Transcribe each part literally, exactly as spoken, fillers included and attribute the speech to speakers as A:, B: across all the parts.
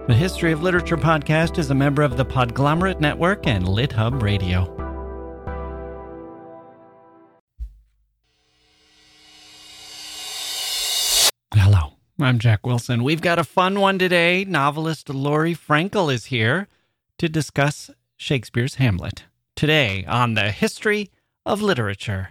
A: The History of Literature podcast is a member of the Podglomerate Network and LitHub Radio. Hello, I'm Jack Wilson. We've got a fun one today. Novelist Laurie Frankel is here to discuss Shakespeare's Hamlet. Today on the History of Literature.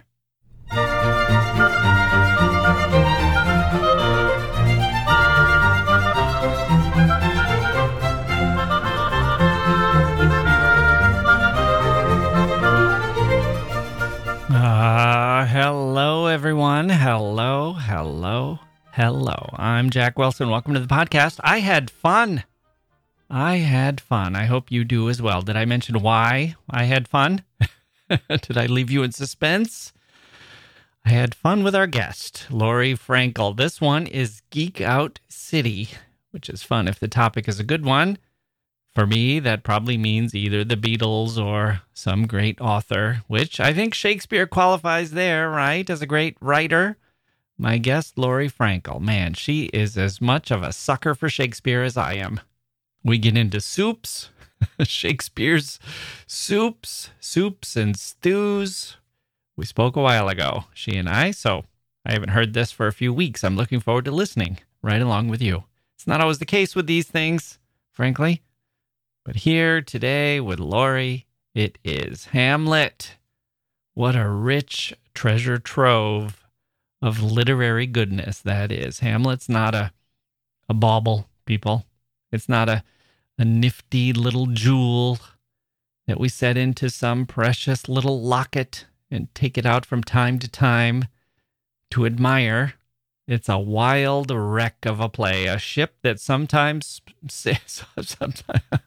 A: Uh, hello, everyone. Hello, hello, hello. I'm Jack Wilson. Welcome to the podcast. I had fun. I had fun. I hope you do as well. Did I mention why I had fun? Did I leave you in suspense? I had fun with our guest, Laurie Frankel. This one is Geek Out City, which is fun if the topic is a good one. For me, that probably means either the Beatles or some great author, which I think Shakespeare qualifies there, right? As a great writer. My guest, Laurie Frankel. Man, she is as much of a sucker for Shakespeare as I am. We get into soups, Shakespeare's soups, soups and stews. We spoke a while ago, she and I, so I haven't heard this for a few weeks. I'm looking forward to listening right along with you. It's not always the case with these things, frankly. But here today with Laurie, it is Hamlet. What a rich treasure trove of literary goodness that is. Hamlet's not a, a bauble, people. It's not a, a nifty little jewel that we set into some precious little locket and take it out from time to time to admire. It's a wild wreck of a play, a ship that sometimes, sometimes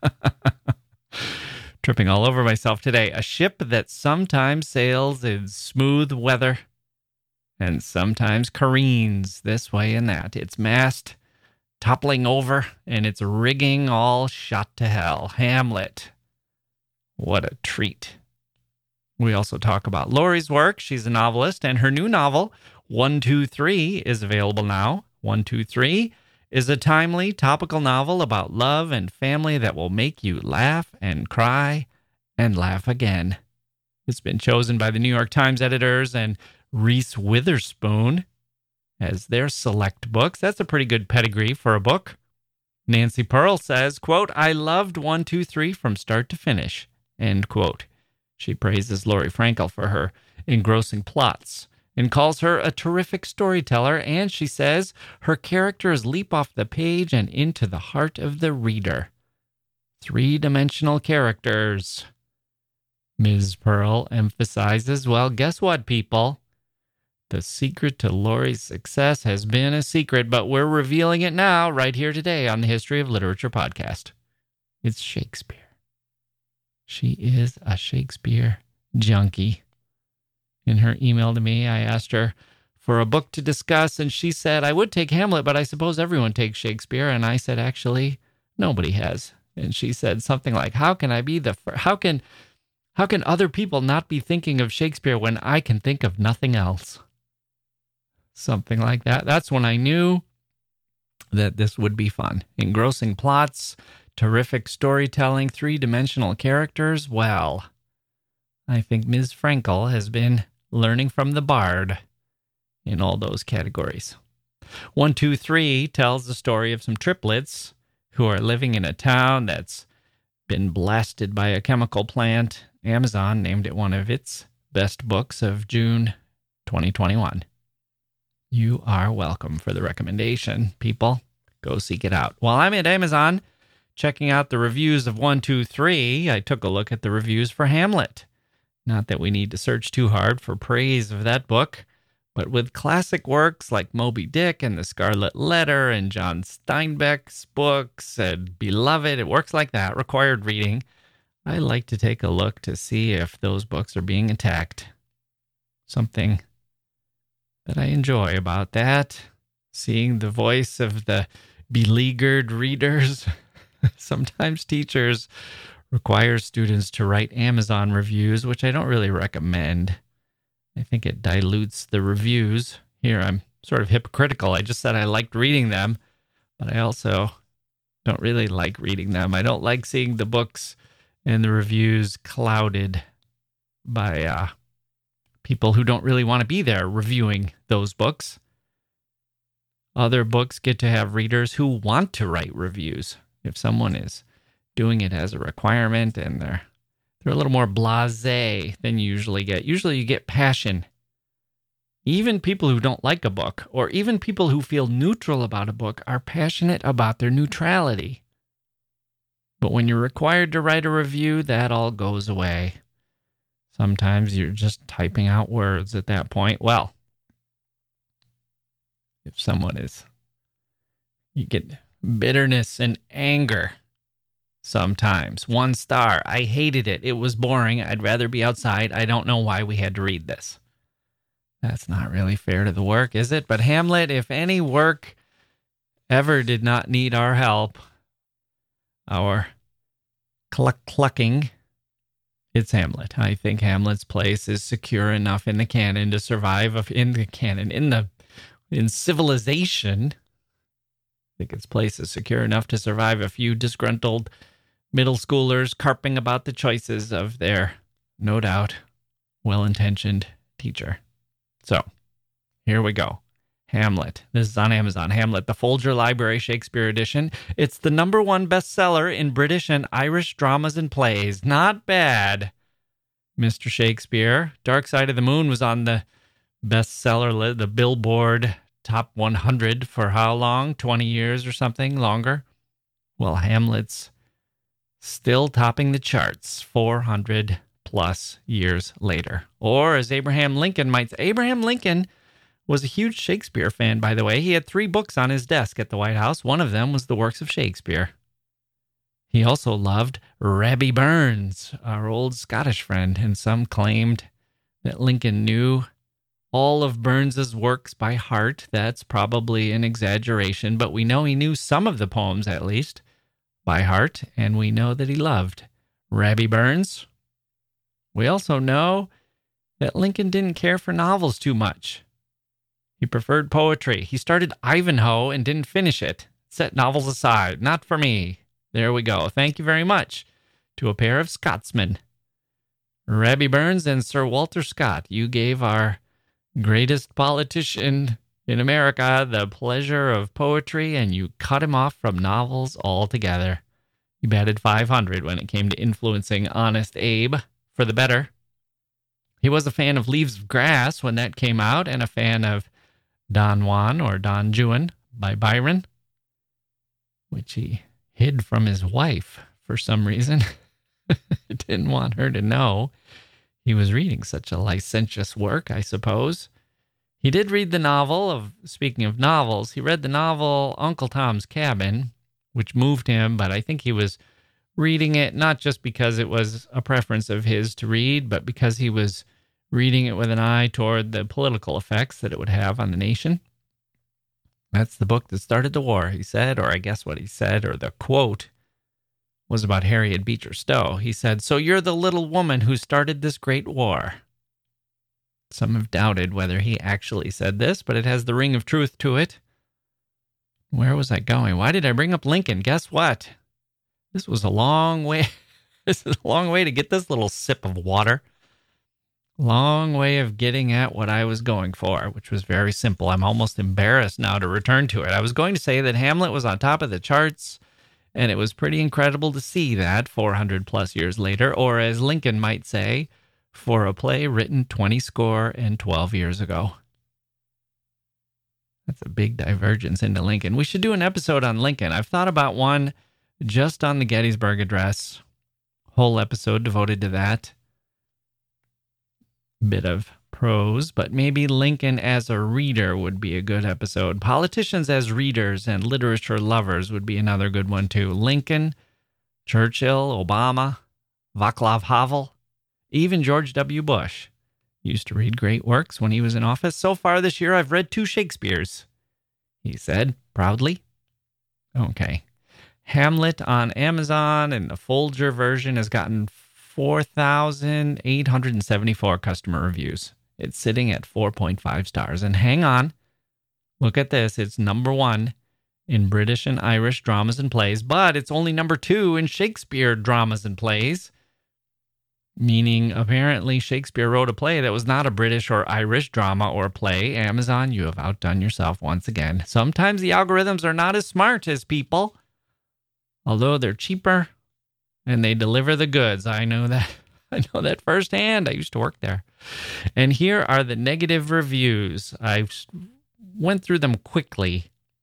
A: tripping all over myself today, a ship that sometimes sails in smooth weather and sometimes careens this way and that. Its mast toppling over and its rigging all shot to hell. Hamlet. What a treat. We also talk about Laurie's work. She's a novelist, and her new novel, one two three, is available now. one two three is a timely, topical novel about love and family that will make you laugh and cry and laugh again. It's been chosen by the New York Times editors and Reese Witherspoon as their select books. That's a pretty good pedigree for a book. Nancy Pearl says, quote, "I loved one two three from start to finish," end quote. She praises Laurie Frankel for her engrossing plots and calls her a terrific storyteller, and she says her characters leap off the page and into the heart of the reader. Three-dimensional characters. Miz Pearl emphasizes, well, guess what, people? The secret to Laurie's success has been a secret, but we're revealing it now, right here today on the History of Literature podcast. It's Shakespeare. She is a Shakespeare junkie. In her email to me, I asked her for a book to discuss, and she said, I would take Hamlet, but I suppose everyone takes Shakespeare. And I said, actually, nobody has. And she said something like, how can I be the first? How can, how can other people not be thinking of Shakespeare when I can think of nothing else? Something like that. That's when I knew that this would be fun. Engrossing plots, terrific storytelling, three-dimensional characters. Well, I think Miz Frankel has been learning from the bard in all those categories. one two three tells the story of some triplets who are living in a town that's been blasted by a chemical plant. Amazon named it one of its best books of June twenty twenty-one. You are welcome for the recommendation, people. Go seek it out. While I'm at Amazon checking out the reviews of one two three, I took a look at the reviews for Hamlet. Not that we need to search too hard for praise of that book, but with classic works like Moby Dick and The Scarlet Letter and John Steinbeck's books and Beloved, it works like that, required reading. I like to take a look to see if those books are being attacked. Something that I enjoy about that, seeing the voice of the beleaguered readers. Sometimes teachers require students to write Amazon reviews, which I don't really recommend. I think it dilutes the reviews. Here, I'm sort of hypocritical. I just said I liked reading them, but I also Don't really like reading them. I don't like seeing the books and the reviews clouded by uh, people who don't really want to be there reviewing those books. Other books get to have readers who want to write reviews. If someone is doing it as a requirement and they're they're a little more blasé than you usually get. Usually you get passion. Even people who don't like a book, or even people who feel neutral about a book, are passionate about their neutrality. But when you're required to write a review, that all goes away. Sometimes you're just typing out words at that point. Well, if someone is, you get bitterness and anger sometimes. One star. I hated it. It was boring. I'd rather be outside. I don't know why we had to read this. That's not really fair to the work, is it? But Hamlet, if any work ever did not need our help, our cluck clucking, it's Hamlet. I think Hamlet's place is secure enough in the canon to survive of in the canon in the in civilization. I think its place is secure enough to survive a few disgruntled middle schoolers carping about the choices of their, no doubt, well-intentioned teacher. So, here we go. Hamlet. This is on Amazon. Hamlet, the Folger Library Shakespeare Edition. It's the number one bestseller in British and Irish dramas and plays. Not bad, Mister Shakespeare. Dark Side of the Moon was on the bestseller list, the Billboard Top one hundred for how long? twenty years or something longer? Well, Hamlet's still topping the charts four hundred plus years later. Or as Abraham Lincoln might say, Abraham Lincoln was a huge Shakespeare fan, by the way. He had three books on his desk at the White House. One of them was the works of Shakespeare. He also loved Rabbie Burns, our old Scottish friend, and some claimed that Lincoln knew all of Burns's works by heart. That's probably an exaggeration, but we know he knew some of the poems, at least, by heart, and we know that he loved Rabbie Burns. We also know that Lincoln didn't care for novels too much. He preferred poetry. He started Ivanhoe and didn't finish it. Set novels aside. Not for me. There we go. Thank you very much to a pair of Scotsmen, Rabbie Burns and Sir Walter Scott. You gave our greatest politician in America the pleasure of poetry, and you cut him off from novels altogether. He batted five hundred when it came to influencing Honest Abe for the better. He was a fan of Leaves of Grass when that came out, and a fan of Don Juan or Don Juan by Byron, which he hid from his wife for some reason. Didn't want her to know he was reading such a licentious work, I suppose. He did read the novel of, speaking of novels, he read the novel Uncle Tom's Cabin, which moved him, but I think he was reading it not just because it was a preference of his to read, but because he was reading it with an eye toward the political effects that it would have on the nation. That's the book that started the war, he said, or I guess what he said, or the quote was about Harriet Beecher Stowe. He said, "So you're the little woman who started this great war." Some have doubted whether he actually said this, but it has the ring of truth to it. Where was I going? Why did I bring up Lincoln? Guess what? This was a long way. This is a long way to get this little sip of water. Long way of getting at what I was going for, which was very simple. I'm almost embarrassed now to return to it. I was going to say that Hamlet was on top of the charts, and it was pretty incredible to see that four hundred plus years later, or as Lincoln might say, for a play written twenty score and twelve years ago. That's a big divergence into Lincoln. We should do an episode on Lincoln. I've thought about one just on the Gettysburg Address. Whole episode devoted to that. Bit of prose, but maybe Lincoln as a reader would be a good episode. Politicians as readers and literature lovers would be another good one too. Lincoln, Churchill, Obama, Václav Havel, even George W. Bush used to read great works when he was in office. So far this year, I've read two Shakespeares, he said proudly. Okay. Hamlet on Amazon, and the Folger version has gotten four thousand eight hundred seventy-four customer reviews. It's sitting at four point five stars. And hang on, look at this. It's number one in British and Irish dramas and plays, but it's only number two in Shakespeare dramas and plays, meaning apparently Shakespeare wrote a play that was not a British or Irish drama or play. Amazon, you have outdone yourself once again. Sometimes the algorithms are not as smart as people, although they're cheaper and they deliver the goods. I know that. I know that firsthand. I used to work there. And here are the negative reviews. I went through them quickly,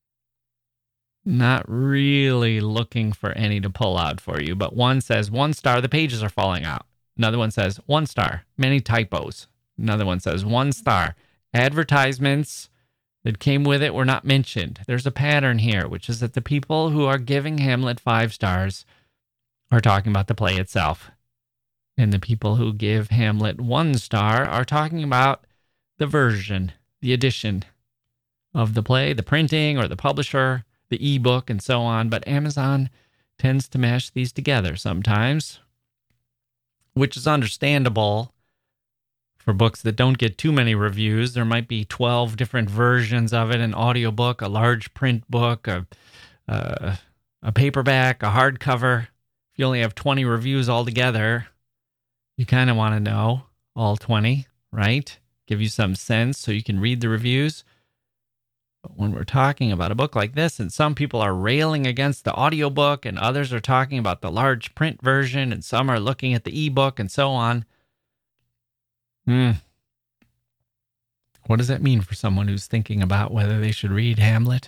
A: not really looking for any to pull out for you. But one says, one star, the pages are falling out. Another one says, one star, many typos. Another one says, one star, advertisements that came with it were not mentioned. There's a pattern here, which is that the people who are giving Hamlet five stars are talking about the play itself. And the people who give Hamlet one star are talking about the version, the edition of the play, the printing or the publisher, the ebook, and so on. But Amazon tends to mash these together sometimes, which is understandable for books that don't get too many reviews. There might be twelve different versions of it, an audiobook, a large print book, a, uh, a paperback, a hardcover. If you only have twenty reviews altogether, you kind of want to know all twenty, right? Give you some sense so you can read the reviews. But when we're talking about a book like this, and some people are railing against the audiobook, and others are talking about the large print version, and some are looking at the ebook, and so on. Hmm. What does that mean for someone who's thinking about whether they should read Hamlet?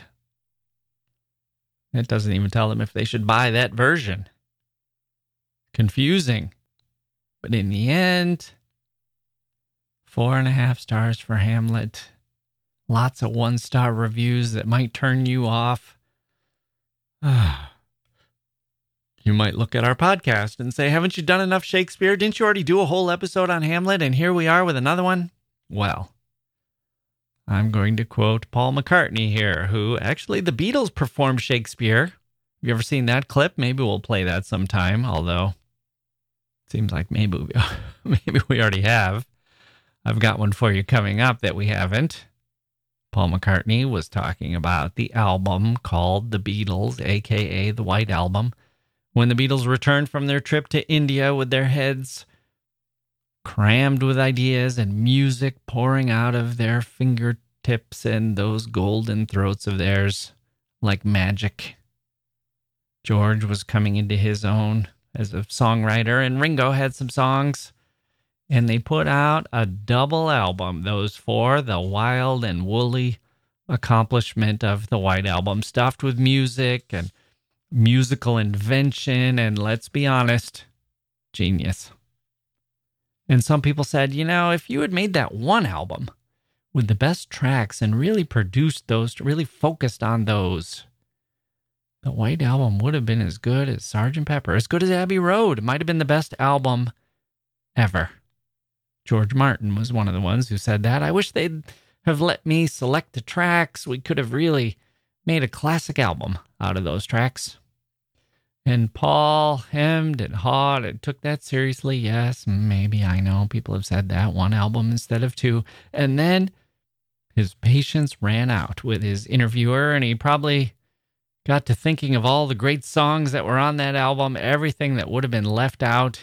A: It doesn't even tell them if they should buy that version. Confusing. But in the end, four and a half stars for Hamlet. Lots of one-star reviews that might turn you off. You might look at our podcast and say, haven't you done enough Shakespeare? Didn't you already do a whole episode on Hamlet? And here we are with another one? Well, I'm going to quote Paul McCartney here, who actually the Beatles performed Shakespeare. Have you ever seen that clip? Maybe we'll play that sometime, although it seems like maybe we, maybe we already have. I've got one for you coming up that we haven't. Paul McCartney was talking about the album called The Beatles, a k a. The White Album, when the Beatles returned from their trip to India with their heads crammed with ideas and music pouring out of their fingertips and those golden throats of theirs like magic. George was coming into his own as a songwriter, and Ringo had some songs. And they put out a double album, those four, the wild and woolly accomplishment of the White Album, stuffed with music and musical invention, and let's be honest, genius. And some people said, you know, if you had made that one album with the best tracks and really produced those, really focused on those, the White Album would have been as good as Sergeant Pepper, as good as Abbey Road. It might have been the best album ever. George Martin was one of the ones who said that. I wish they'd have let me select the tracks. We could have really made a classic album out of those tracks. And Paul hemmed and hawed and took that seriously. Yes, maybe, I know people have said that. One album instead of two. And then his patience ran out with his interviewer, and he probably got to thinking of all the great songs that were on that album, everything that would have been left out.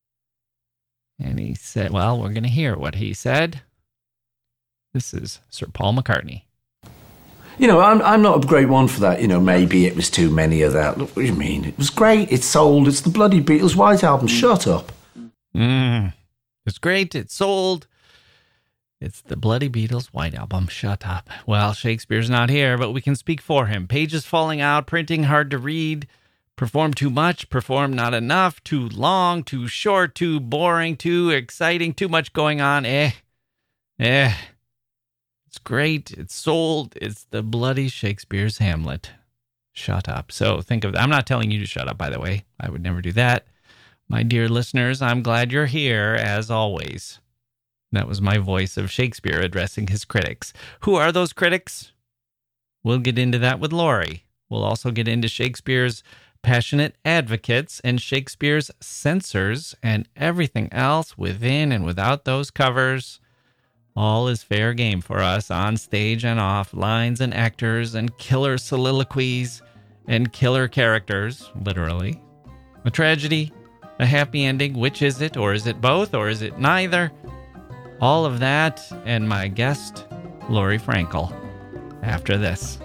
A: And he said, well, we're going to hear what he said. This is Sir Paul McCartney.
B: You know, I'm I'm not a great one for that. You know, maybe it was too many of that. Look, what do you mean? It was great. It sold. It's the bloody Beatles White Album. Shut up.
A: Mm. It's great. It sold. It's the bloody Beatles White Album. Shut up. Well, Shakespeare's not here, but we can speak for him. Pages falling out, printing hard to read. Perform too much, perform not enough, too long, too short, too boring, too exciting, too much going on. Eh, eh. It's great. It's sold. It's the bloody Shakespeare's Hamlet. Shut up. So think of that. I'm not telling you to shut up, by the way. I would never do that. My dear listeners, I'm glad you're here, as always. That was my voice of Shakespeare addressing his critics. Who are those critics? We'll get into that with Lori. We'll also get into Shakespeare's passionate advocates and Shakespeare's censors and everything else within and without those covers. All is fair game for us on stage and off, lines and actors and killer soliloquies and killer characters, literally. A tragedy, a happy ending, which is it? Or is it both? Or is it neither? All of that and my guest, Lori Frankel, after this.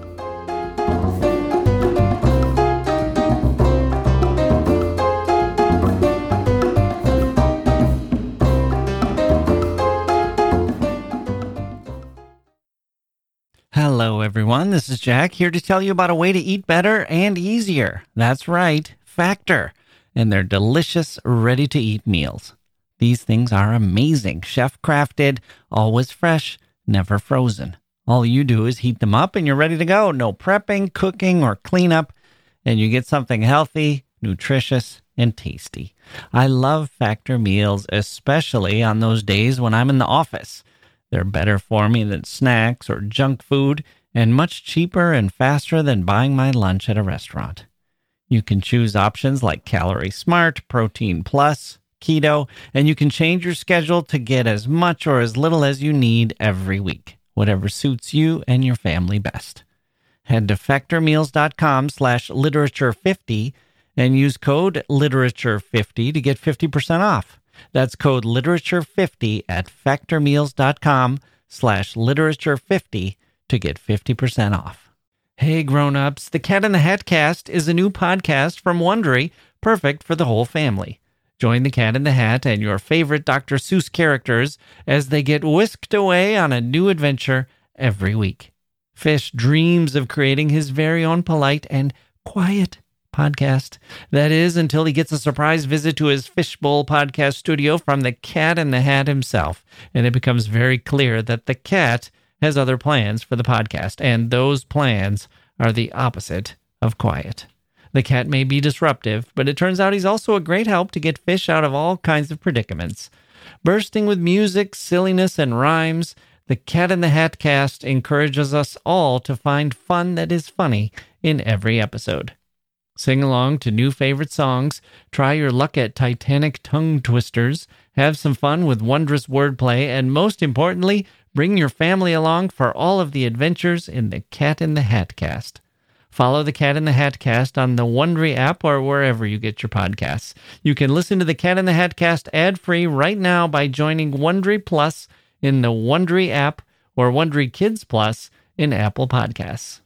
A: Hello, everyone. This is Jack here to tell you about a way to eat better and easier. That's right, Factor, and their delicious, ready-to-eat meals. These things are amazing, chef-crafted, always fresh, never frozen. All you do is heat them up and you're ready to go. No prepping, cooking, or cleanup, and you get something healthy, nutritious, and tasty. I love Factor meals, especially on those days when I'm in the office. They're better for me than snacks or junk food, and much cheaper and faster than buying my lunch at a restaurant. You can choose options like Calorie Smart, Protein Plus, Keto, and you can change your schedule to get as much or as little as you need every week, whatever suits you and your family best. Head to factormeals.com slash literature50 and use code literature fifty to get fifty percent off. That's code literature fifty at factormeals.com slash literature50 to get fifty percent off. Hey grown-ups, the Cat in the Hat Cast is a new podcast from Wondery, perfect for the whole family. Join the Cat in the Hat and your favorite Doctor Seuss characters as they get whisked away on a new adventure every week. Fish dreams of creating his very own polite and quiet podcast. That is, until he gets a surprise visit to his Fishbowl podcast studio from the Cat in the Hat himself. And it becomes very clear that the cat has other plans for the podcast, and those plans are the opposite of quiet. The cat may be disruptive, but it turns out he's also a great help to get Fish out of all kinds of predicaments. Bursting with music, silliness, and rhymes, the Cat in the Hat Cast encourages us all to find fun that is funny in every episode. Sing along to new favorite songs, try your luck at Titanic tongue twisters, have some fun with wondrous wordplay, and most importantly, bring your family along for all of the adventures in the Cat in the Hat Cast. Follow the Cat in the Hat Cast on the Wondery app or wherever you get your podcasts. You can listen to the Cat in the Hat Cast ad-free right now by joining Wondery Plus in the Wondery app or Wondery Kids Plus in Apple Podcasts.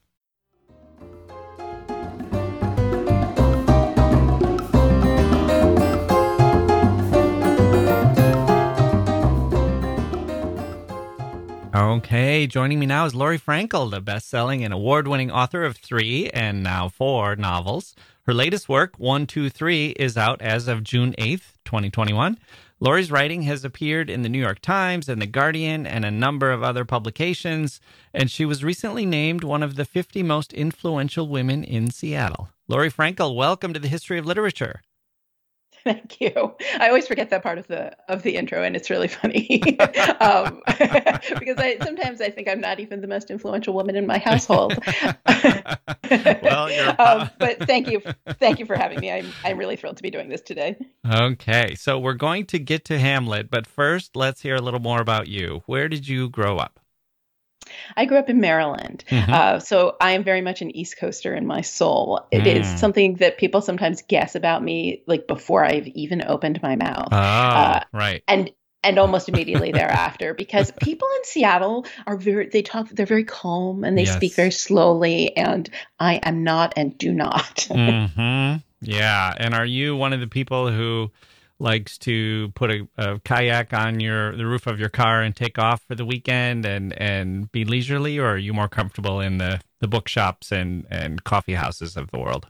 A: Okay, joining me now is Lori Frankel, the best-selling and award-winning author of three and now four novels. Her latest work, one two three, is out as of June eighth, twenty twenty-one. Lori's writing has appeared in the New York Times and The Guardian and a number of other publications, and she was recently named one of the fifty most influential women in Seattle. Lori Frankel, welcome to the History of Literature.
C: Thank you. I always forget that part of the of the intro, and it's really funny um, because I sometimes I think I'm not even the most influential woman in my household.
A: Well, you're
C: um, but thank you, thank you for having me. I'm I'm really thrilled to be doing this today.
A: Okay, so we're going to get to Hamlet, but first, let's hear a little more about you. Where did you grow up?
C: I grew up in Maryland, mm-hmm. uh, so I am very much an East Coaster in my soul. It mm. is something that people sometimes guess about me, like before I've even opened my mouth.
A: Oh, uh, right.
C: And and almost immediately thereafter, because people in Seattle are very, they talk, they're very calm and they yes. speak very slowly, and I am not and do not.
A: mm-hmm. Yeah, and are you one of the people who likes to put a, a kayak on your the roof of your car and take off for the weekend and, and be leisurely, or are you more comfortable in the, the bookshops and, and coffee houses of the world?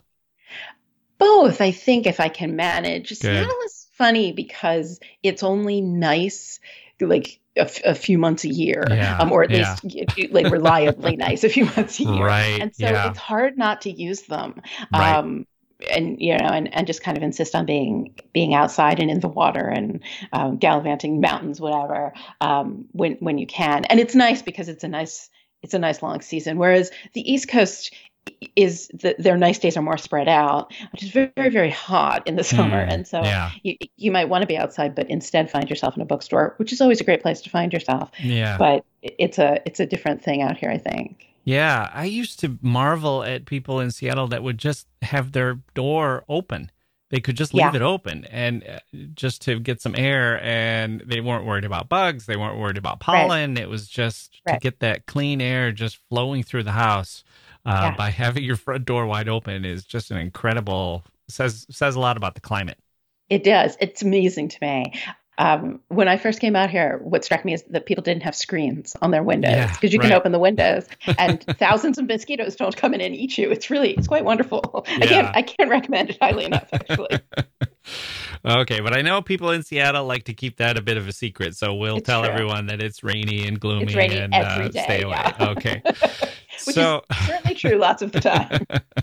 C: Both, I think, if I can manage.
A: Good.
C: Seattle is funny because it's only nice like a, f- a few months a year,
A: yeah,
C: um, or at
A: yeah.
C: least like reliably nice a few months a year.
A: Right,
C: and so
A: yeah.
C: it's hard not to use them.
A: Right.
C: Um, and, you know, and, and just kind of insist on being, being outside and in the water and um, gallivanting mountains, whatever, um, when, when you can. And it's nice because it's a nice, it's a nice long season. Whereas the East Coast is that their nice days are more spread out, which is very, very, very hot in the summer.
A: Mm,
C: and so
A: yeah.
C: you, you might want to be outside, but instead find yourself in a bookstore, which is always a great place to find yourself.
A: Yeah.
C: But it's a it's a different thing out here, I think.
A: Yeah. I used to marvel at people in Seattle that would just have their door open. They could just leave
C: Yeah.
A: it open and uh, just to get some air, and they weren't worried about bugs. They weren't worried about pollen. It was just
C: Right.
A: to get that clean air just flowing through the house uh,
C: Yeah.
A: by having your front door wide open is just an incredible, says, says a lot about the climate.
C: It does. It's amazing to me. Um, when I first came out here, what struck me is that people didn't have screens on their windows
A: Yeah,
C: because you can
A: right.
C: open the windows and thousands of mosquitoes don't come in and eat you. It's really, it's quite wonderful. I
A: Yeah.
C: can't, I can't recommend it highly enough, actually.
A: Okay, but I know people in Seattle like to keep that a bit of a secret, so we'll
C: It's
A: tell
C: true.
A: everyone that it's rainy and gloomy
C: It's rainy
A: and
C: every
A: uh,
C: day,
A: stay away.
C: yeah.
A: Okay.
C: Which
A: so,
C: is certainly true lots of the time.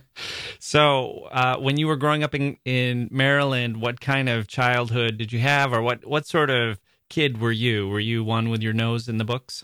A: so uh, when you were growing up in, in Maryland, what kind of childhood did you have, or what, what sort of kid were you? Were you one with your nose in the books?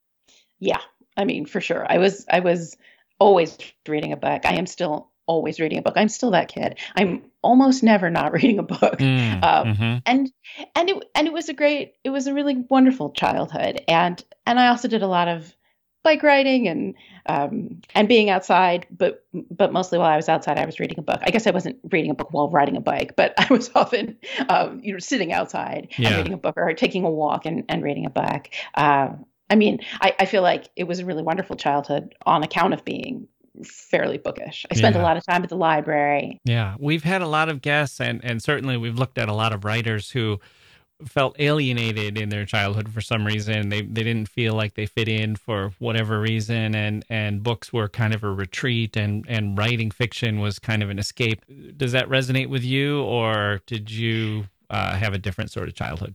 C: Yeah, I mean, for sure. I was, I was always reading a book. I am still always reading a book. I'm still that kid. I'm almost never not reading a book.
A: Mm,
C: Um,
A: mhm.
C: and and it and it was a great, it was a really wonderful childhood. And and I also did a lot of bike riding and um, and being outside. But but mostly while I was outside, I was reading a book. I guess I wasn't reading a book while riding a bike, but I was often um, you know sitting outside
A: Yeah.
C: and reading a book, or taking a walk and, and reading a book. Uh, I mean, I, I feel like it was a really wonderful childhood on account of being fairly bookish. I spent
A: Yeah.
C: a lot of time at the library.
A: Yeah, we've had a lot of guests, and, and certainly we've looked at a lot of writers who felt alienated in their childhood for some reason. They they didn't feel like they fit in for whatever reason, and, and books were kind of a retreat, and, and writing fiction was kind of an escape. Does that resonate with you, or did you uh, have a different sort of childhood?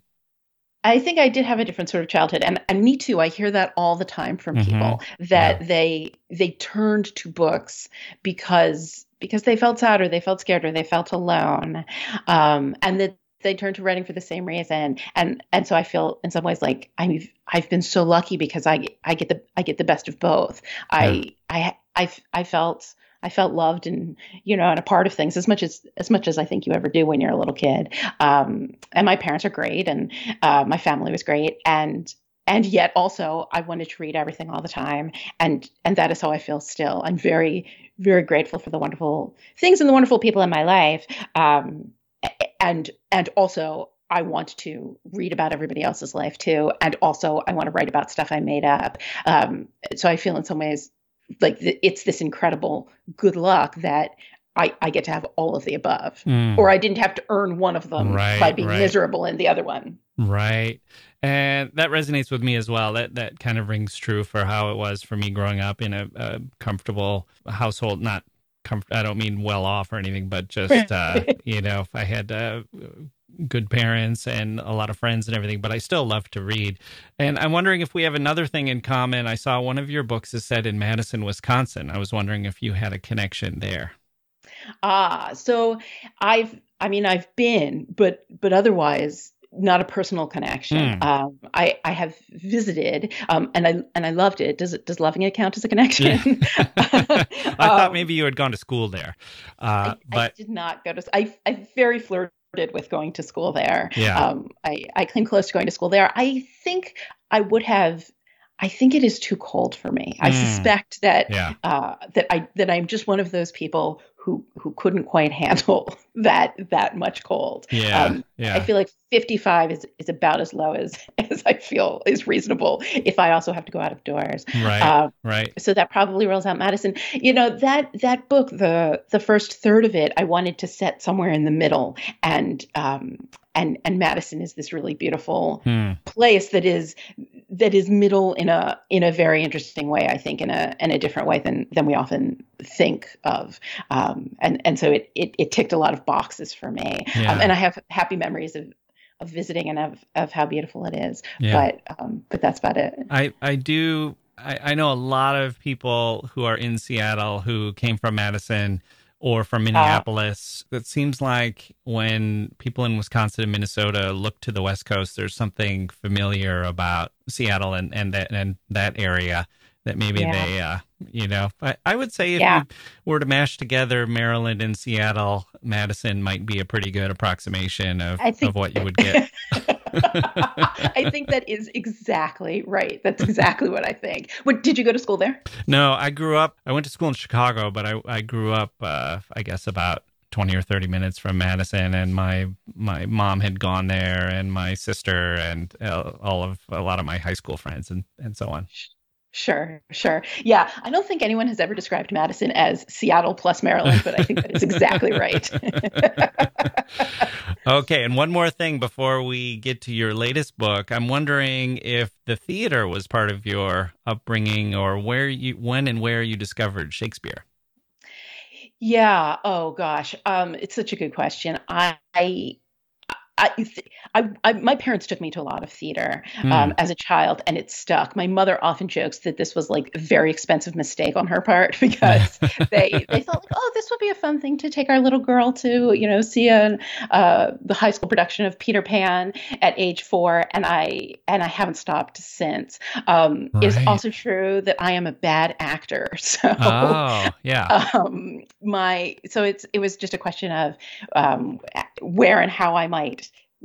C: I think I did have a different sort of childhood, and and me too. I hear that all the time from
A: Mhm.
C: people that
A: Yeah.
C: they they turned to books because because they felt sad, or they felt scared, or they felt alone, um, and that they turned to writing for the same reason. And and so I feel in some ways like I've I've been so lucky because I I get the I get the best of both. I I I I felt. I felt loved and, you know, and a part of things as much as, as much as I think you ever do when you're a little kid. Um, and my parents are great, and uh, my family was great. And, and yet also I wanted to read everything all the time. And, and that is how I feel still. I'm very, very grateful for the wonderful things and the wonderful people in my life. Um, and, and also I want to read about everybody else's life too. And also I want to write about stuff I made up. Um, so I feel in some ways like th- it's this incredible good luck that I, I get to have all of the above,
A: Mm.
C: or I didn't have to earn one of them
A: Right,
C: by being
A: right.
C: miserable in the other one.
A: Right. And that resonates with me as well. That that kind of rings true for how it was for me growing up in a, a comfortable household. Not, comf- I don't mean well off or anything, but just, uh, you know, if I had uh, good parents and a lot of friends and everything, but I still love to read. And I'm wondering if we have another thing in common. I saw one of your books is set in Madison, Wisconsin. I was wondering if you had a connection there.
C: Ah, so I've, I mean, I've been, but, but otherwise not a personal connection.
A: Hmm.
C: Um, I, I have visited, um, and I, and I loved it. Does it, does loving it count as a connection?
A: I thought
C: Um,
A: maybe you had gone to school there, uh,
C: I,
A: but
C: I did not go to, I, I very flirted with going to school there.
A: Yeah.
C: Um, I, I came close to going to school there. I think I would have, I think it is too cold for me. I
A: Mm.
C: suspect that,
A: Yeah.
C: uh, that I, that I'm just one of those people who, who couldn't quite handle that, that much cold.
A: yeah,
C: Um,
A: yeah.
C: I feel like fifty-five is, is about as low as, as I feel is reasonable if I also have to go out of doors.
A: Right,
C: Um,
A: right.
C: so that probably rules out Madison. You know, that that book, the the first third of it, I wanted to set somewhere in the middle, and um and and Madison is this really beautiful
A: Hmm.
C: place that is that is middle in a in a very interesting way, I think, in a in a different way than than we often think of. Um, and and so it, it it ticked a lot of boxes for me,
A: Yeah.
C: um, and I have happy memories of of visiting and of of how beautiful it is.
A: Yeah.
C: But um, but that's about it.
A: I, I do, I, I know a lot of people who are in Seattle who came from Madison or from Minneapolis. It seems like when people in Wisconsin and Minnesota look to the West Coast, there's something familiar about Seattle and, and that and that area. that maybe
C: Yeah.
A: they, uh, you know, I, I would say if
C: Yeah.
A: you were to mash together Maryland and Seattle, Madison might be a pretty good approximation of,
C: I think
A: of what you would get.
C: I think that is exactly right. That's exactly what I think. What, did you go to school there?
A: No, I grew up, I went to school in Chicago, but I, I grew up, uh, I guess, about twenty or thirty minutes from Madison, and my my mom had gone there, and my sister, and uh, all of a lot of my high school friends, and, and so on.
C: Sure, sure. Yeah, I don't think anyone has ever described Madison as Seattle plus Maryland, but I think that is exactly right.
A: Okay, and one more thing before we get to your latest book. I'm wondering if the theater was part of your upbringing, or where you, when and where you discovered Shakespeare.
C: Yeah. Oh gosh. Um, it's such a good question. I, I, I, I, I my parents took me to a lot of theater um,
A: Hmm.
C: as a child, and it stuck. My mother often jokes that this was like a very expensive mistake on her part because they they thought like, oh, this would be a fun thing to take our little girl to, you know, see a uh, the high school production of Peter Pan at age four, and I and I haven't stopped since. Um, It's
A: Right.
C: also true that I am a bad actor, so.
A: Oh, yeah.
C: um my so it's it was just a question of um where and how I might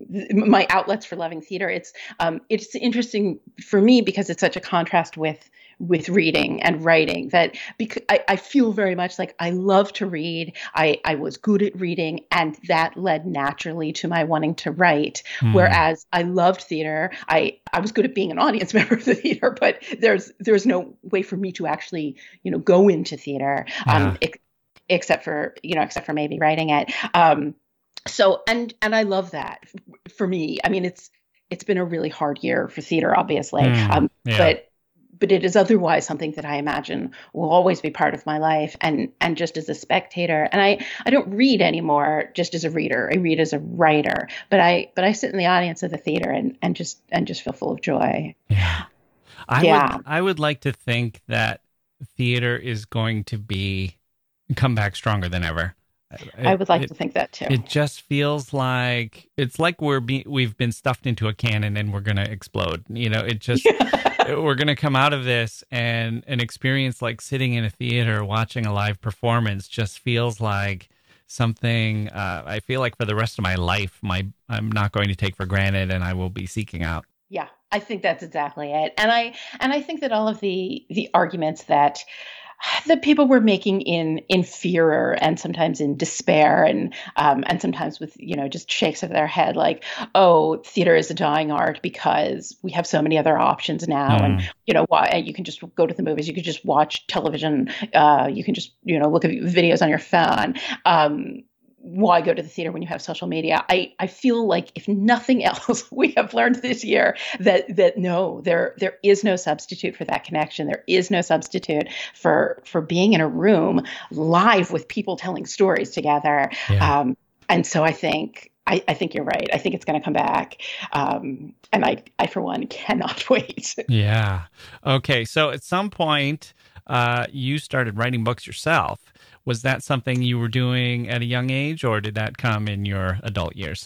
C: my outlets for loving theater. It's um it's interesting for me because it's such a contrast with with reading and writing that because I, I feel very much like I love to read. I, I was good at reading, and that led naturally to my wanting to write.
A: Hmm.
C: Whereas I loved theater. I, I was good at being an audience member of the theater, but there's there's no way for me to actually, you know, go into theater um, ex- except for, you know, except for maybe writing it. Um, so and and I love that for me. I mean, it's it's been a really hard year for theater, obviously,
A: Hmm.
C: um,
A: Yeah.
C: but but it is otherwise something that I imagine will always be part of my life, and and just as a spectator. And I I don't read anymore just as a reader. I read as a writer. But I but I sit in the audience of the theater and and just and just feel full of joy.
A: Yeah. I
C: Yeah.
A: would I would like to think that theater is going to be come back stronger than ever.
C: I would like
A: It-
C: to think that too.
A: It just feels like it's like we're be, we've been stuffed into a cannon and we're going to explode. You know, it just we're going to come out of this, and an experience like sitting in a theater watching a live performance just feels like something uh, I feel like for the rest of my life my I'm not going to take for granted, and I will be seeking out.
C: Yeah, I think that's exactly it. And I and I think that all of the the arguments that that people were making in in fear and sometimes in despair and um, and sometimes with, you know, just shakes of their head like, oh, theater is a dying art because we have so many other options now,
A: Mm.
C: and you know why you can just go to the movies, you can just watch television, uh, you can just, you know, look at videos on your phone. Um, why go to the theater when you have social media? I, I feel like if nothing else, we have learned this year that that no, there there is no substitute for that connection. There is no substitute for for being in a room live with people telling stories together.
A: Yeah.
C: Um, and so I think I, I think you're right. I think it's going to come back. Um, and I I for one cannot wait.
A: Yeah. Okay. So at some point, uh, you started writing books yourself. Was that something you were doing at a young age, or did that come in your adult years?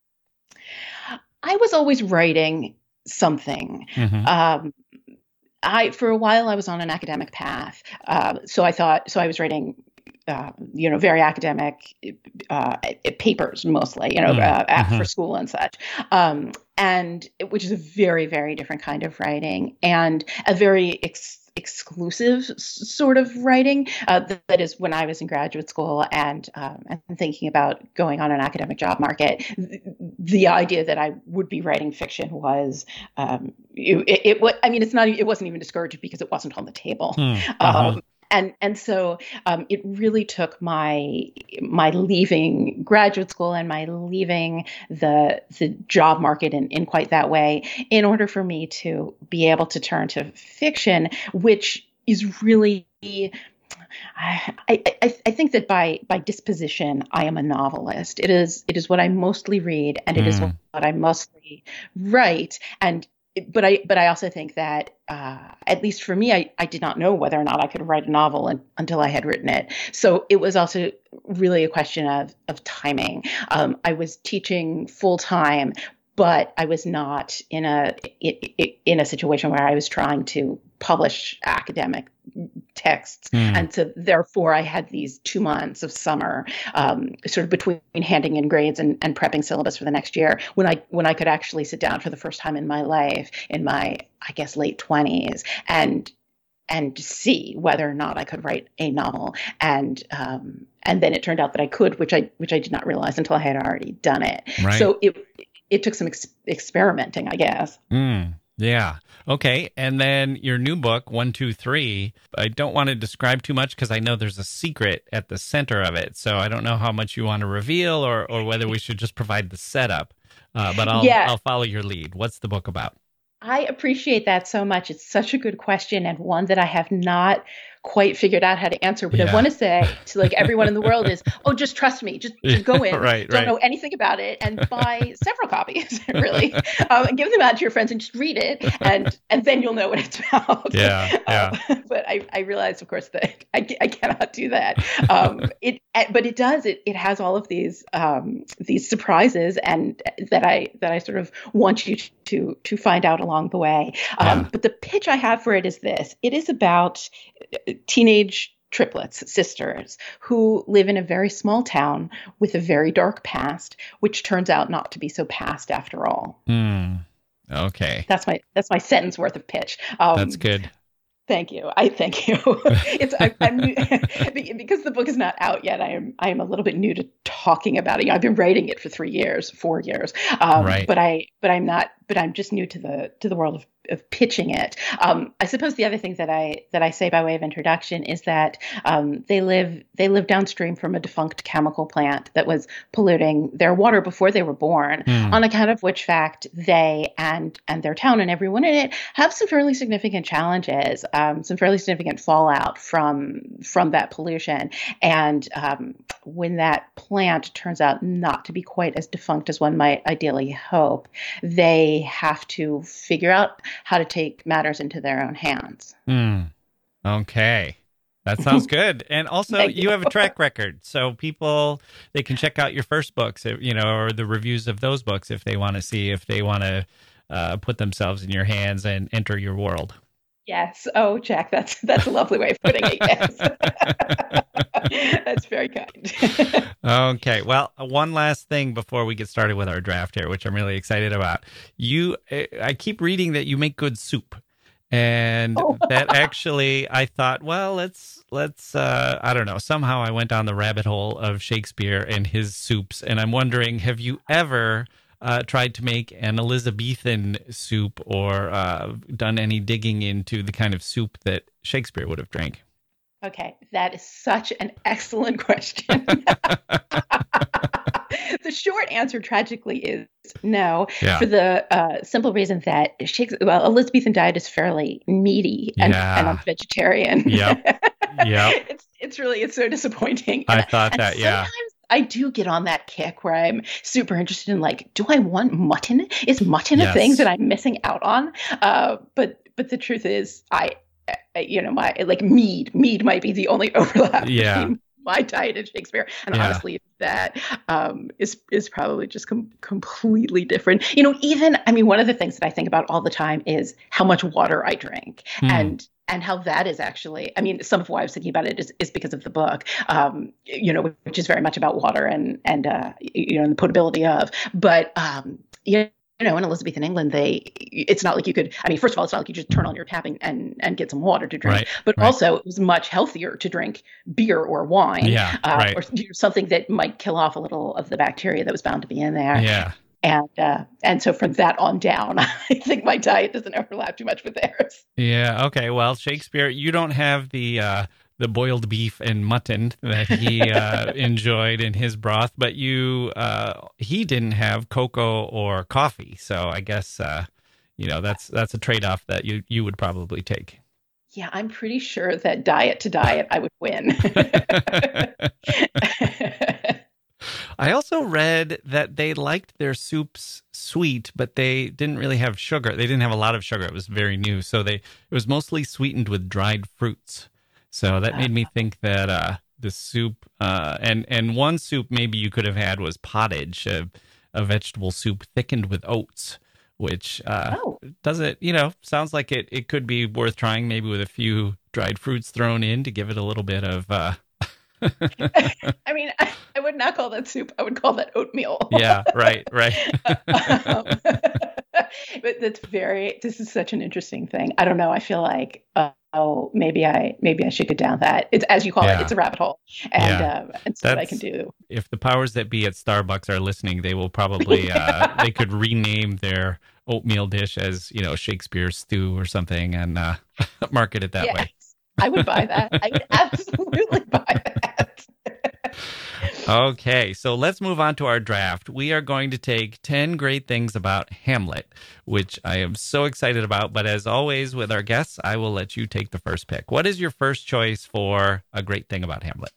C: I was always writing something.
A: Mhm.
C: Um, I for a while I was on an academic path, uh, so I thought so I was writing, uh, you know, very academic uh, papers mostly, you know,
A: Mm,
C: uh, at-
A: mhm.
C: for school and such, um, and which is a very very different kind of writing and a very ex- exclusive s- sort of writing. Uh, th- that is when I was in graduate school and um, and thinking about going on an academic job market. th- The idea that I would be writing fiction was um, it, it, it wa- I mean, it's not. It wasn't even discouraged because it wasn't on the table.
A: Hmm. Uh-huh.
C: Um, and and so um, it really took my my leaving graduate school and my leaving the the job market in, in quite that way in order for me to be able to turn to fiction, which is really. I, I, I think that by by disposition, I am a novelist. It is it is what I mostly read, and it is
A: Mm.
C: what I mostly write. And but I but I also think that uh, at least for me, I, I did not know whether or not I could write a novel un, until I had written it. So it was also really a question of of timing. Um, I was teaching full time, but I was not in a in a situation where I was trying to publish academic texts. Mm. And so therefore I had these two months of summer, um, sort of between handing in grades and, and prepping syllabus for the next year, when I when I could actually sit down for the first time in my life, in my, I guess, late twenties, and and see whether or not I could write a novel. And um, and then it turned out that I could, which I which I did not realize until I had already done it.
A: Right.
C: So it it took some ex- experimenting, I guess.
A: Mm. Yeah. Okay. And then your new book, One, Two, Three, I don't want to describe too much because I know there's a secret at the center of it. So I don't know how much you want to reveal or, or whether we should just provide the setup. Uh, but I'll, yeah. I'll follow your lead. What's the book about?
C: I appreciate that so much. It's such a good question, and one that I have not quite figured out how to answer. But yeah. I want to say to like everyone in the world is, oh, just trust me. Just, just go in.
A: right,
C: Don't
A: right.
C: know anything about it, and buy several copies, really. Um, and give them out to your friends and just read it, and and then you'll know what it's about.
A: Yeah, yeah.
C: Um, but I, I realized, of course, that I, I cannot do that. Um, it, but it does. It it has all of these um, these surprises, and that I that I sort of want you to to find out along the way. Um, yeah. But the pitch I have for it is this: it is about teenage triplets, sisters, who live in a very small town with a very dark past, which turns out not to be so past after all.
A: Mm. Okay.
C: That's my that's my sentence worth of pitch. Um,
A: that's good.
C: Thank you. I thank you. It's I, I'm new, because the book is not out yet. I am I am a little bit new to talking about it. I've been writing it for three years, four years. Um,
A: right.
C: But I but I'm not. But I'm just new to the to the world of, of pitching it. Um, I suppose the other thing that I that I say by way of introduction is that um, they live they live downstream from a defunct chemical plant that was polluting their water before they were born. Mm. On account of which fact they and and their town and everyone in it have some fairly significant challenges, um, some fairly significant fallout from from that pollution. And um, when that plant turns out not to be quite as defunct as one might ideally hope, they have to figure out how to take matters into their own hands.
A: Mm. Okay. That sounds good. And also you. you have a track record. So people, they can check out your first books, you know, or the reviews of those books if they want to see, if they want to uh, put themselves in your hands and enter your world.
C: Yes. Oh, Jack, that's that's a lovely way of putting it. Yes. That's very kind.
A: Okay. Well, one last thing before we get started with our draft here, which I'm really excited about. You, I keep reading that you make good soup. And oh. that actually, I thought, well, let's, let's, uh, I don't know. Somehow I went down the rabbit hole of Shakespeare and his soups. And I'm wondering, have you ever uh, tried to make an Elizabethan soup or uh, done any digging into the kind of soup that Shakespeare would have drank?
C: Okay, that is such an excellent question. The short answer, tragically, is no, yeah. for the uh, simple reason that Shakespeare, well, Elizabethan diet is fairly meaty and, yeah. and I'm vegetarian.
A: Yep. Yep.
C: it's it's really it's so disappointing.
A: I
C: and,
A: thought
C: and
A: that, yeah.
C: I do get on that kick where I'm super interested in, like, do I want mutton? Is mutton yes. a thing that I'm missing out on? Uh, but but the truth is, I, I you know my like mead mead might be the only overlap
A: yeah.
C: between my diet and Shakespeare, and yeah. honestly, that um, is is probably just com- completely different. You know, even I mean, one of the things that I think about all the time is how much water I drink, mm. and and how that is actually. I mean, some of why I was thinking about it is, is because of the book, um, you know, which is very much about water and and uh, you know, and the potability of. But um, yeah. You know, in Elizabethan England, they, it's not like you could, I mean, first of all, it's not like you just turn on your tap and, and, and get some water to drink,
A: right,
C: but
A: right.
C: also it was much healthier to drink beer or wine,
A: yeah,
C: uh,
A: right.
C: or something that might kill off a little of the bacteria that was bound to be in there.
A: Yeah.
C: And, uh, and so from that on down, I think my diet doesn't overlap too much with theirs.
A: Yeah. Okay. Well, Shakespeare, you don't have the, uh, the boiled beef and mutton that he uh, enjoyed in his broth, but you uh, he didn't have cocoa or coffee. So I guess uh, you know that's that's a trade-off that you you would probably take.
C: Yeah, I'm pretty sure that diet to diet, I would win.
A: I also read that they liked their soups sweet, but they didn't really have sugar. They didn't have a lot of sugar. It was very new, so they it was mostly sweetened with dried fruits. So that made me think that uh, the soup uh, and and one soup maybe you could have had was pottage. Uh, a vegetable soup thickened with oats, which uh,
C: Oh.
A: does it, you know, sounds like it, it could be worth trying, maybe with a few dried fruits thrown in to give it a little bit of... Uh...
C: I mean, I, I would not call that soup. I would call that oatmeal.
A: Yeah, right, right.
C: um, but that's very, this is such an interesting thing. I don't know. I feel like, uh, oh, maybe I, maybe I should go down that. It's, as you call
A: Yeah.
C: it, it's a rabbit hole. And,
A: Yeah.
C: um, and so what I
A: That's-
C: can do.
A: If the powers that be at Starbucks are listening, they will probably, uh, they could rename their oatmeal dish as, you know, Shakespeare's stew or something and uh, market it that
C: Yes,
A: way.
C: I would buy that. I would absolutely buy that.
A: Okay, so let's move on to our draft. We are going to take ten great things about Hamlet, which I am so excited about. But as always with our guests, I will let you take the first pick. What is your first choice for a great thing about Hamlet?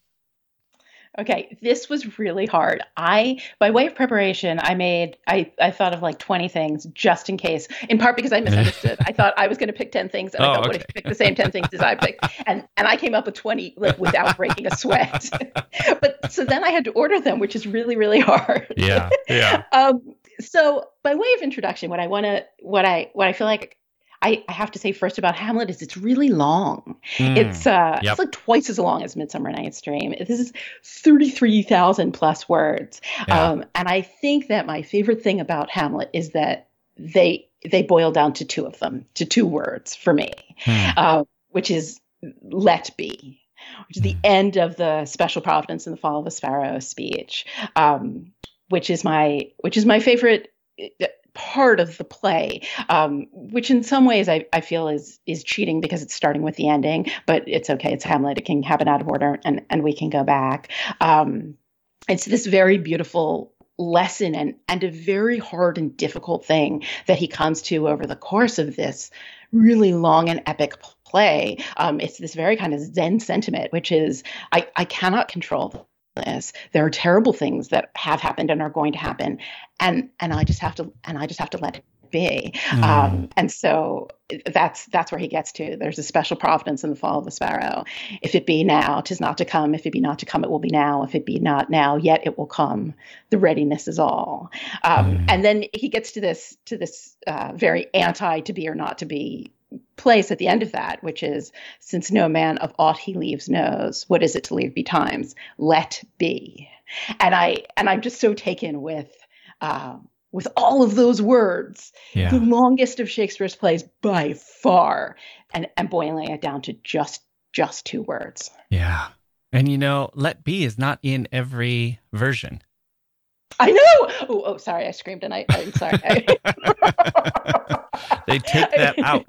C: Okay, this was really hard. I, by way of preparation, I made, I, I thought of like twenty things just in case, in part because I misunderstood. I thought I was going to pick ten things, and I
A: Oh,
C: thought, what
A: okay.
C: if you pick the same ten things as I picked? And, and I came up with twenty, like, without breaking a sweat. But so then I had to order them, which is really, really hard.
A: Yeah, yeah.
C: Um, so by way of introduction, what I want to, what I, what I feel like I, I have to say first about Hamlet is it's really long.
A: Mm,
C: It's uh,
A: yep.
C: it's like twice as long as Midsummer Night's Dream. This is thirty-three thousand plus words,
A: Yeah.
C: um, and I think that my favorite thing about Hamlet is that they they boil down to two of them, to two words for me,
A: Hmm.
C: uh, which is "let be," which is the
A: Hmm.
C: end of the Special Providence in the Fall of a Sparrow speech, um, which is my which is my favorite uh, part of the play, um, which in some ways I, I feel is is cheating because it's starting with the ending, but it's okay. It's Hamlet. It can happen out of order, and and we can go back. Um, it's this very beautiful lesson and and a very hard and difficult thing that he comes to over the course of this really long and epic play. Um, it's this very kind of Zen sentiment, which is I I cannot control this. There are terrible things that have happened and are going to happen, and and I just have to and I just have to let it be.
A: Mm.
C: Um, and so that's that's where he gets to. There's a special providence in the fall of the sparrow. If it be now, 'tis not to come. If it be not to come, it will be now. If it be not now, yet it will come. The readiness is all. Um,
A: Mm.
C: And then he gets to this to this uh, very anti to be or not to be place at the end of that, which is, since no man of aught he leaves knows, what is it to leave betimes? Let be. And I and I'm just so taken with uh, with all of those words,
A: Yeah.
C: the longest of Shakespeare's plays by far, and and boiling it down to just just two words.
A: Yeah. And you know, let be is not in every version.
C: I know. Oh, oh, sorry, I screamed, and I, I'm sorry.
A: They take that out.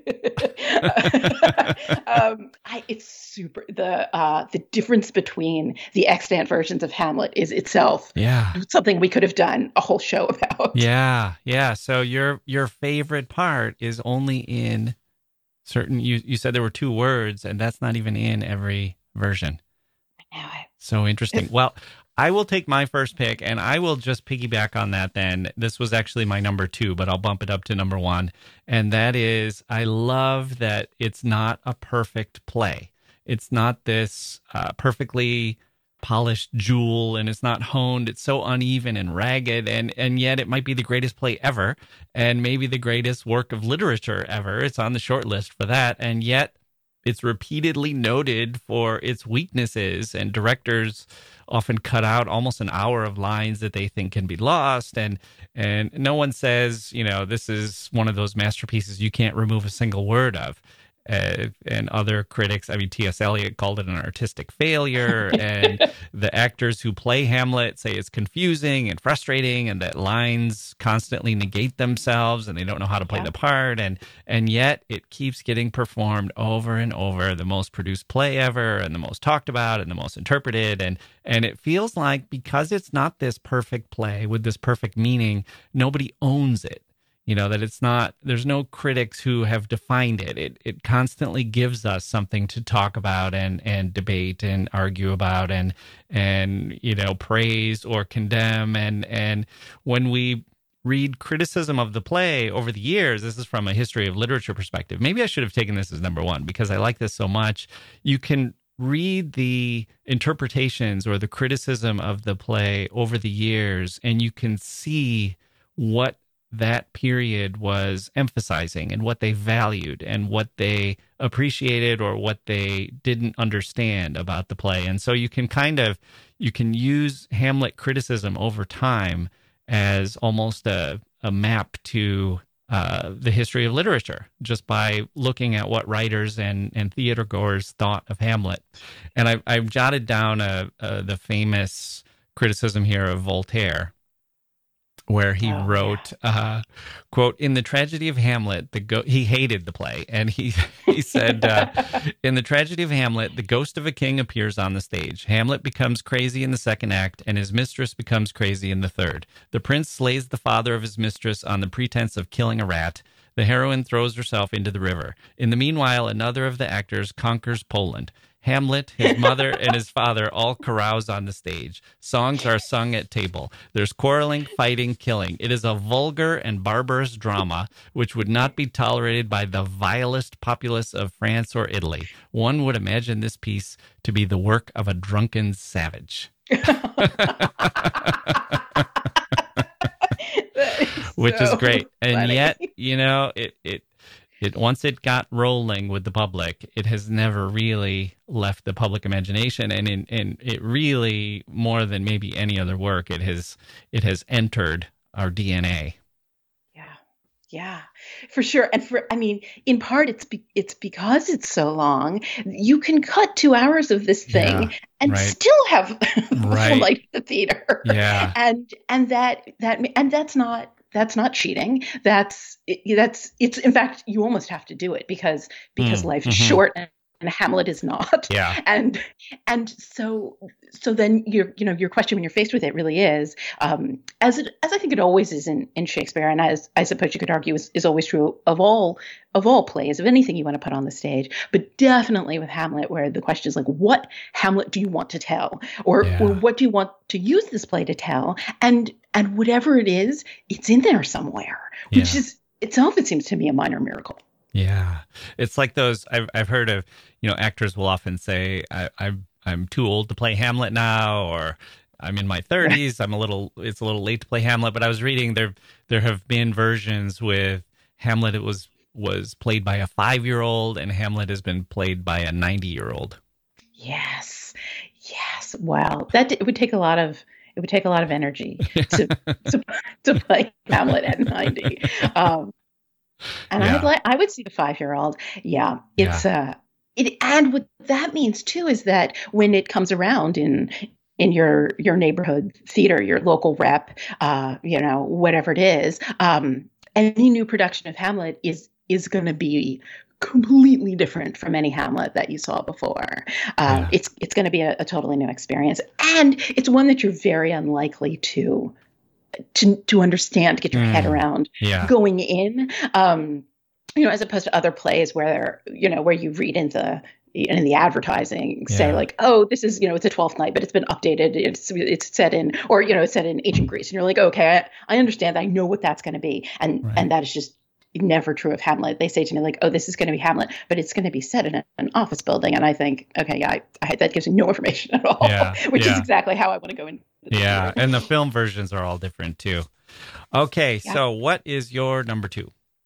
C: um, I, it's super. The uh, the difference between the extant versions of Hamlet is itself
A: Yeah.
C: something we could have done a whole show about.
A: Yeah. Yeah. So your your favorite part is only in certain you you said there were two words, and that's not even in every version.
C: I know it.
A: So interesting. Well, I will take my first pick, and I will just piggyback on that then. This was actually my number two, but I'll bump it up to number one. And that is, I love that it's not a perfect play. It's not this uh, perfectly polished jewel, and it's not honed. It's so uneven and ragged, and, and yet it might be the greatest play ever, and maybe the greatest work of literature ever. It's on the short list for that, and yet it's repeatedly noted for its weaknesses, and directors often cut out almost an hour of lines that they think can be lost. And and no one says, you know, this is one of those masterpieces you can't remove a single word of. Uh, and other critics, I mean, T S. Eliot called it an artistic failure. And the actors who play Hamlet say it's confusing and frustrating, and that lines constantly negate themselves, and they don't know how to play
C: Yeah.
A: the part. And and yet it keeps getting performed over and over. The most produced play ever, and the most talked about, and the most interpreted. And and it feels like, because it's not this perfect play with this perfect meaning, nobody owns it. You know, that it's not, there's no critics who have defined it. It it constantly gives us something to talk about and, and debate and argue about and, and, you know, praise or condemn. And, and when we read criticism of the play over the years, this is from a history of literature perspective. Maybe I should have taken this as number one because I like this so much. You can read the interpretations or the criticism of the play over the years, and you can see what that period was emphasizing and what they valued and what they appreciated or what they didn't understand about the play. And so you can kind of, you can use Hamlet criticism over time as almost a, a map to uh, the history of literature, just by looking at what writers and, and theater goers thought of Hamlet. And I, I've jotted down a, a, the famous criticism here of Voltaire, where he oh, wrote, yeah. uh, quote, "In the tragedy of Hamlet, the go-" he hated the play, and he he said, uh, "In the tragedy of Hamlet, the ghost of a king appears on the stage. Hamlet becomes crazy in the second act, and his mistress becomes crazy in the third. The prince slays the father of his mistress on the pretense of killing a rat. The heroine throws herself into the river. In the meanwhile, another of the actors conquers Poland. Hamlet, his mother, and his father all carouse on the stage. Songs are sung at table. There's quarreling, fighting, killing. It is a vulgar and barbarous drama which would not be tolerated by the vilest populace of France or Italy. One would imagine this piece to be the work of a drunken savage." Which so is great. And
C: funny.
A: Yet, you know, it, it It once it got rolling with the public, it has never really left the public imagination, and in, in it really, more than maybe any other work, it has it has entered our D N A.
C: Yeah, yeah, for sure. And for I mean, in part, it's be, it's because it's so long. You can cut two hours of this thing
A: Yeah,
C: and
A: right.
C: still have
A: Right.
C: full light at the theater.
A: Yeah.
C: and and that that and that's not. That's not cheating. That's that's it's in fact you almost have to do it because because
A: Mm,
C: life is
A: mhm.
C: short and, and Hamlet is not.
A: Yeah.
C: And and so so then your you know your question when you're faced with it really is um, as it as I think it always is in, in Shakespeare, and as I suppose you could argue is, is always true of all of all plays, of anything you want to put on the stage, but definitely with Hamlet, where the question is like, what Hamlet do you want to tell, or
A: Yeah.
C: or what do you want to use this play to tell, and and whatever it is, it's in there somewhere, which
A: Yeah.
C: is itself, it seems to me, a minor miracle.
A: Yeah, it's like those. I've I've heard of, you know, actors will often say, I, I'm I'm too old to play Hamlet now, or I'm in my thirties. I'm a little. It's a little late to play Hamlet. But I was reading there there have been versions with Hamlet. It was was played by a five year old, and Hamlet has been played by a ninety year old.
C: Yes, yes. Wow, that it would take a lot of it would take a lot of energy to to, to play Hamlet at ninety. Um, And
A: Yeah.
C: I'd like, I would see the five-year-old. Yeah, it's uh, it, and what that means too is that when it comes around in in your your neighborhood theater, your local rep, uh, you know, whatever it is, um, any new production of Hamlet is is going to be completely different from any Hamlet that you saw before. Uh,
A: Yeah.
C: It's it's going to be a, a totally new experience, and it's one that you're very unlikely to. To, to understand, to get your head
A: Mm.
C: around
A: Yeah.
C: going in, um, you know, as opposed to other plays where, you know, where you read in the in the advertising, say
A: Yeah.
C: like, oh, this is, you know, it's a twelfth night, but it's been updated. It's it's set in, or you know, it's set in ancient Greece, and you're like, okay, I, I understand. I know what that's going to be, and
A: Right.
C: and that is just never true of Hamlet. They say to me like, oh, this is going to be Hamlet, but it's going to be set in a, an office building, and I think, okay, yeah, I, I, that gives me no information at all,
A: Yeah,
C: which
A: yeah.
C: is exactly how I want to go in.
A: Yeah, and the film versions are all different too. Okay,
C: Yeah.
A: so what is your number two?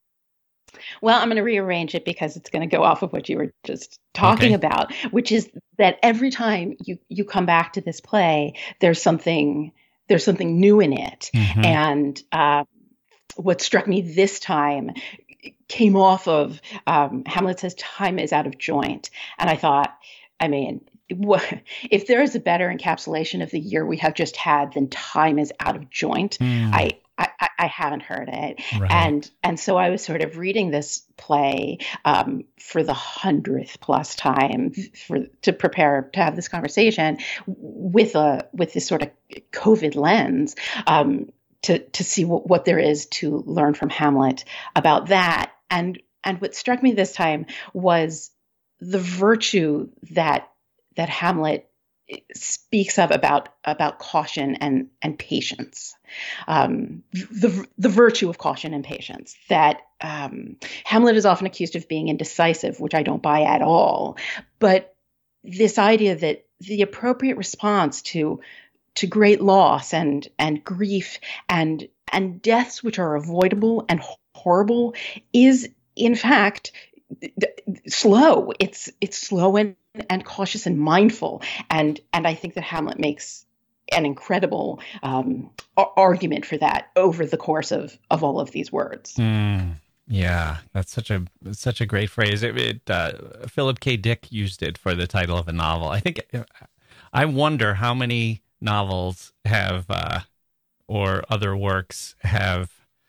C: Well, I'm going to rearrange it because it's going to go off of what you were just talking
A: Okay.
C: about, which is that every time you, you come back to this play, there's something there's something new in it.
A: Mhm.
C: And um, what struck me this time came off of um, Hamlet says time is out of joint, and I thought, I mean, wha- if there is a better encapsulation of the year we have just had than time is out of joint,
A: Mm.
C: I, I I I haven't heard it.
A: Right.
C: And and so I was sort of reading this play um, for the hundredth plus time for to prepare to have this conversation with a with this sort of COVID lens um, to to see what, what there is to learn from Hamlet about that. And and what struck me this time was the virtue that that Hamlet speaks of about about caution and and patience, um, the the virtue of caution and patience. That um, Hamlet is often accused of being indecisive, which I don't buy at all. But this idea that the appropriate response to to great loss and and grief and and deaths which are avoidable and horrible is in fact slow. It's it's slow and, and cautious and mindful. And and I think that Hamlet makes an incredible um, argument for that over the course of of all of these words.
A: Mm. Yeah, that's such a such a great phrase. It, it uh, Philip K. Dick used it for the title of a novel. I think I wonder how many novels have uh, or other works have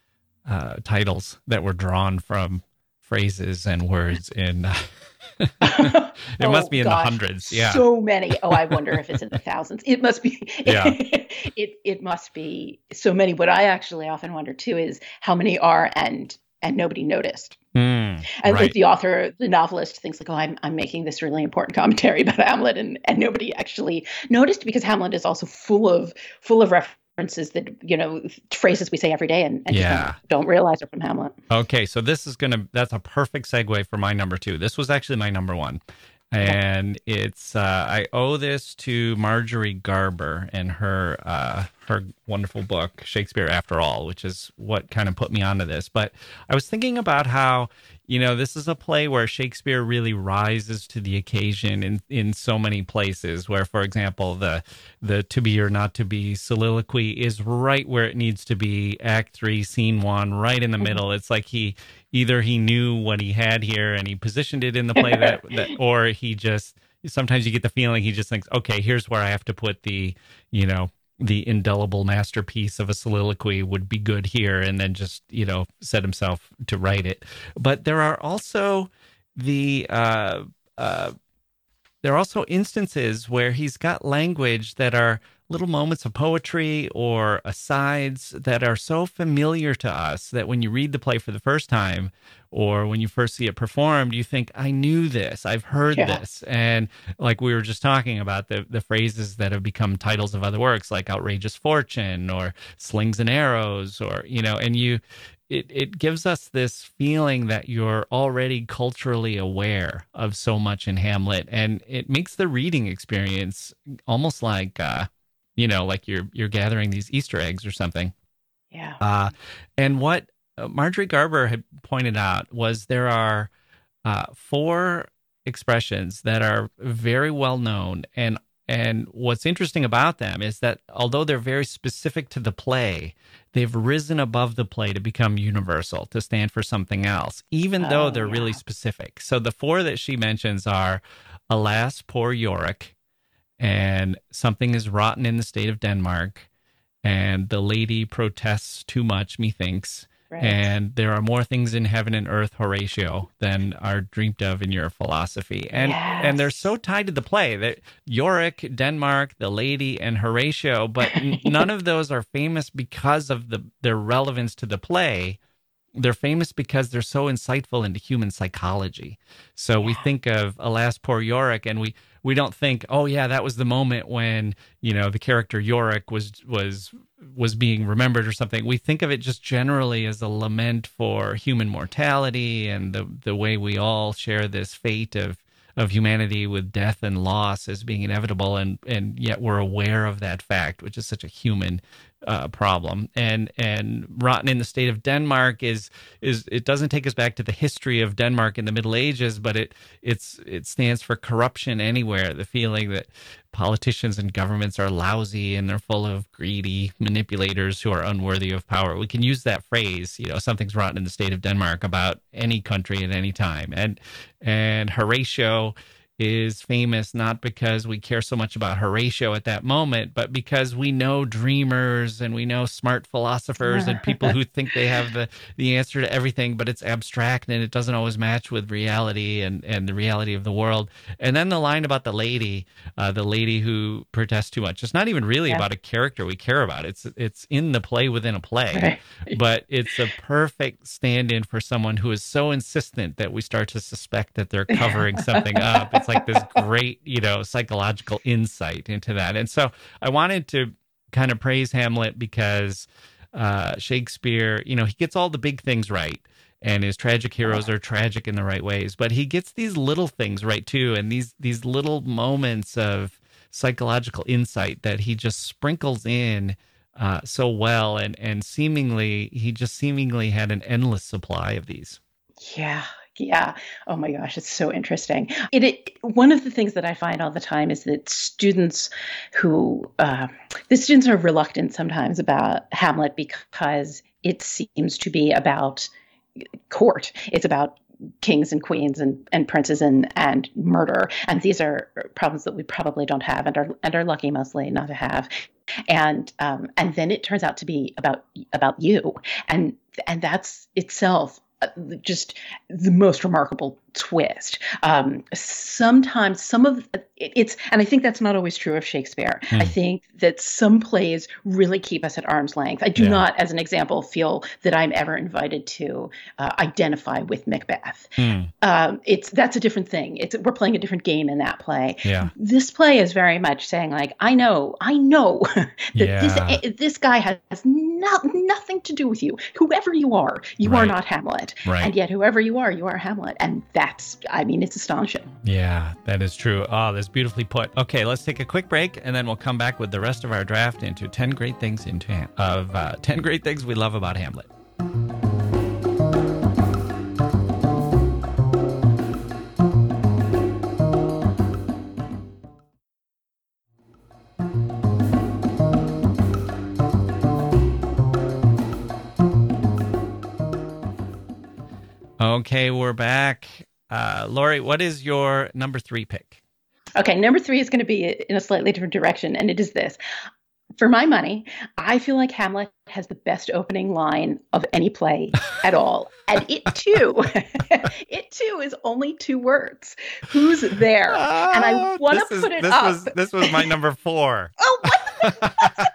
A: uh, titles that were drawn from phrases and words in. Uh, it
C: oh,
A: must be in
C: gosh,
A: the hundreds. Yeah,
C: so many. Oh, I wonder if it's in the thousands. It must be.
A: Yeah.
C: it it must be so many. What I actually often wonder too is how many are and. and nobody noticed.
A: Mm,
C: and
A: right.
C: like the author, the novelist thinks like, oh, I'm I'm making this really important commentary about Hamlet, and, and nobody actually noticed, because Hamlet is also full of full of references that, you know, phrases we say every day and, and
A: yeah.
C: don't, don't realize are from Hamlet.
A: Okay, so this is gonna that's a perfect segue for my number two. This was actually my number one. And it's uh, I owe this to Marjorie Garber and her uh, her wonderful book Shakespeare After All, which is what kind of put me onto this. But I was thinking about how, you know, this is a play where Shakespeare really rises to the occasion in, in so many places. Where, for example, the the to be or not to be soliloquy is right where it needs to be. Act three, scene one, right in the middle. It's like he. Either he knew what he had here and he positioned it in the play, that, that, or he just, sometimes you get the feeling he just thinks, okay, here's where I have to put the, you know, the indelible masterpiece of a soliloquy would be good here, and then just, you know, set himself to write it. But there are also the, uh, uh, there are also instances where he's got language that are little moments of poetry or asides that are so familiar to us that when you read the play for the first time or when you first see it performed, you think, I knew this, I've heard
C: yeah.
A: this. And like we were just talking about, the, the phrases that have become titles of other works, like Outrageous Fortune or Slings and Arrows, or, you know, and you, it, it gives us this feeling that you're already culturally aware of so much in Hamlet. And it makes the reading experience almost like, uh, you know, like you're you're gathering these Easter eggs or something.
C: Yeah.
A: Uh, and what Marjorie Garber had pointed out was there are uh, four expressions that are very well known, and and what's interesting about them is that although they're very specific to the play, they've risen above the play to become universal, to stand for something else, even oh, though they're yeah. really specific. So the four that she mentions are, alas, poor Yorick, and something is rotten in the state of Denmark, and the lady protests too much, methinks, right. and there are more things in heaven and earth, Horatio, than are dreamt of in your philosophy. And yes. and they're so tied to the play that Yorick, Denmark, the lady, and Horatio, but none of those are famous because of the their relevance to the play. They're famous because they're so insightful into human psychology. So yeah. we think of Alas, Poor Yorick, and we we don't think, oh yeah, that was the moment when, you know, the character Yorick was was was being remembered or something. We think of it just generally as a lament for human mortality and the the way we all share this fate of of humanity with death and loss as being inevitable, and and yet we're aware of that fact, which is such a human uh, problem. And and rotten in the state of Denmark is is it doesn't take us back to the history of Denmark in the Middle Ages, but it it's it stands for corruption anywhere. The feeling that politicians and governments are lousy and they're full of greedy manipulators who are unworthy of power. We can use that phrase, you know, something's rotten in the state of Denmark, about any country at any time. And and Horatio is famous not because we care so much about Horatio at that moment, but because we know dreamers and we know smart philosophers and people who think they have the, the answer to everything, but it's abstract and it doesn't always match with reality and, and the reality of the world. And then the line about the lady, uh, the lady who protests too much. It's not even really yeah. about a character we care about. It's it's in the play within a play, right. but it's a perfect stand-in for someone who is so insistent that we start to suspect that they're covering something up. It's like this great, you know, psychological insight into that. And so I wanted to kind of praise Hamlet because uh, Shakespeare, you know, he gets all the big things right. and his tragic heroes are tragic in the right ways. But he gets these little things right too, and these these little moments of psychological insight that he just sprinkles in uh, so well, and and seemingly he just seemingly had an endless supply of these.
C: Yeah. Yeah. Oh my gosh, it's so interesting. It, it one of the things that I find all the time is that students who uh, the students are reluctant sometimes about Hamlet because it seems to be about court. It's about kings and queens and, and princes and, and murder. And these are problems that we probably don't have and are and are lucky mostly not to have. And um, and then it turns out to be about about you. And and that's itself just the most remarkable twist. Um, sometimes some of it's, and I think that's not always true of Shakespeare. Mm. I think that some plays really keep us at arm's length. I do yeah. not, as an example, feel that I'm ever invited to uh, identify with Macbeth. Mm. Um, it's that's a different thing. It's we're playing a different game in that play.
A: Yeah.
C: This play is very much saying like, I know, I know that yeah. this this guy has no, nothing to do with you. Whoever you are, you right. are not Hamlet.
A: Right.
C: And yet, whoever you are, you are Hamlet. And that's, I mean, it's astonishing.
A: Yeah, that is true. Oh, that's beautifully put. Okay, let's take a quick break, and then we'll come back with the rest of our draft into ten great things into Ham- of uh, ten great things we love about Hamlet. Okay, we're back. Uh, Lori, what is your number three pick?
C: Okay, number three is going to be in a slightly different direction, and it is this. For my money, I feel like Hamlet has the best opening line of any play at all. And it too, it too is only two words. Who's there? Uh, and I want to put it
A: this
C: up.
A: Was, this was my number four.
C: Oh, what?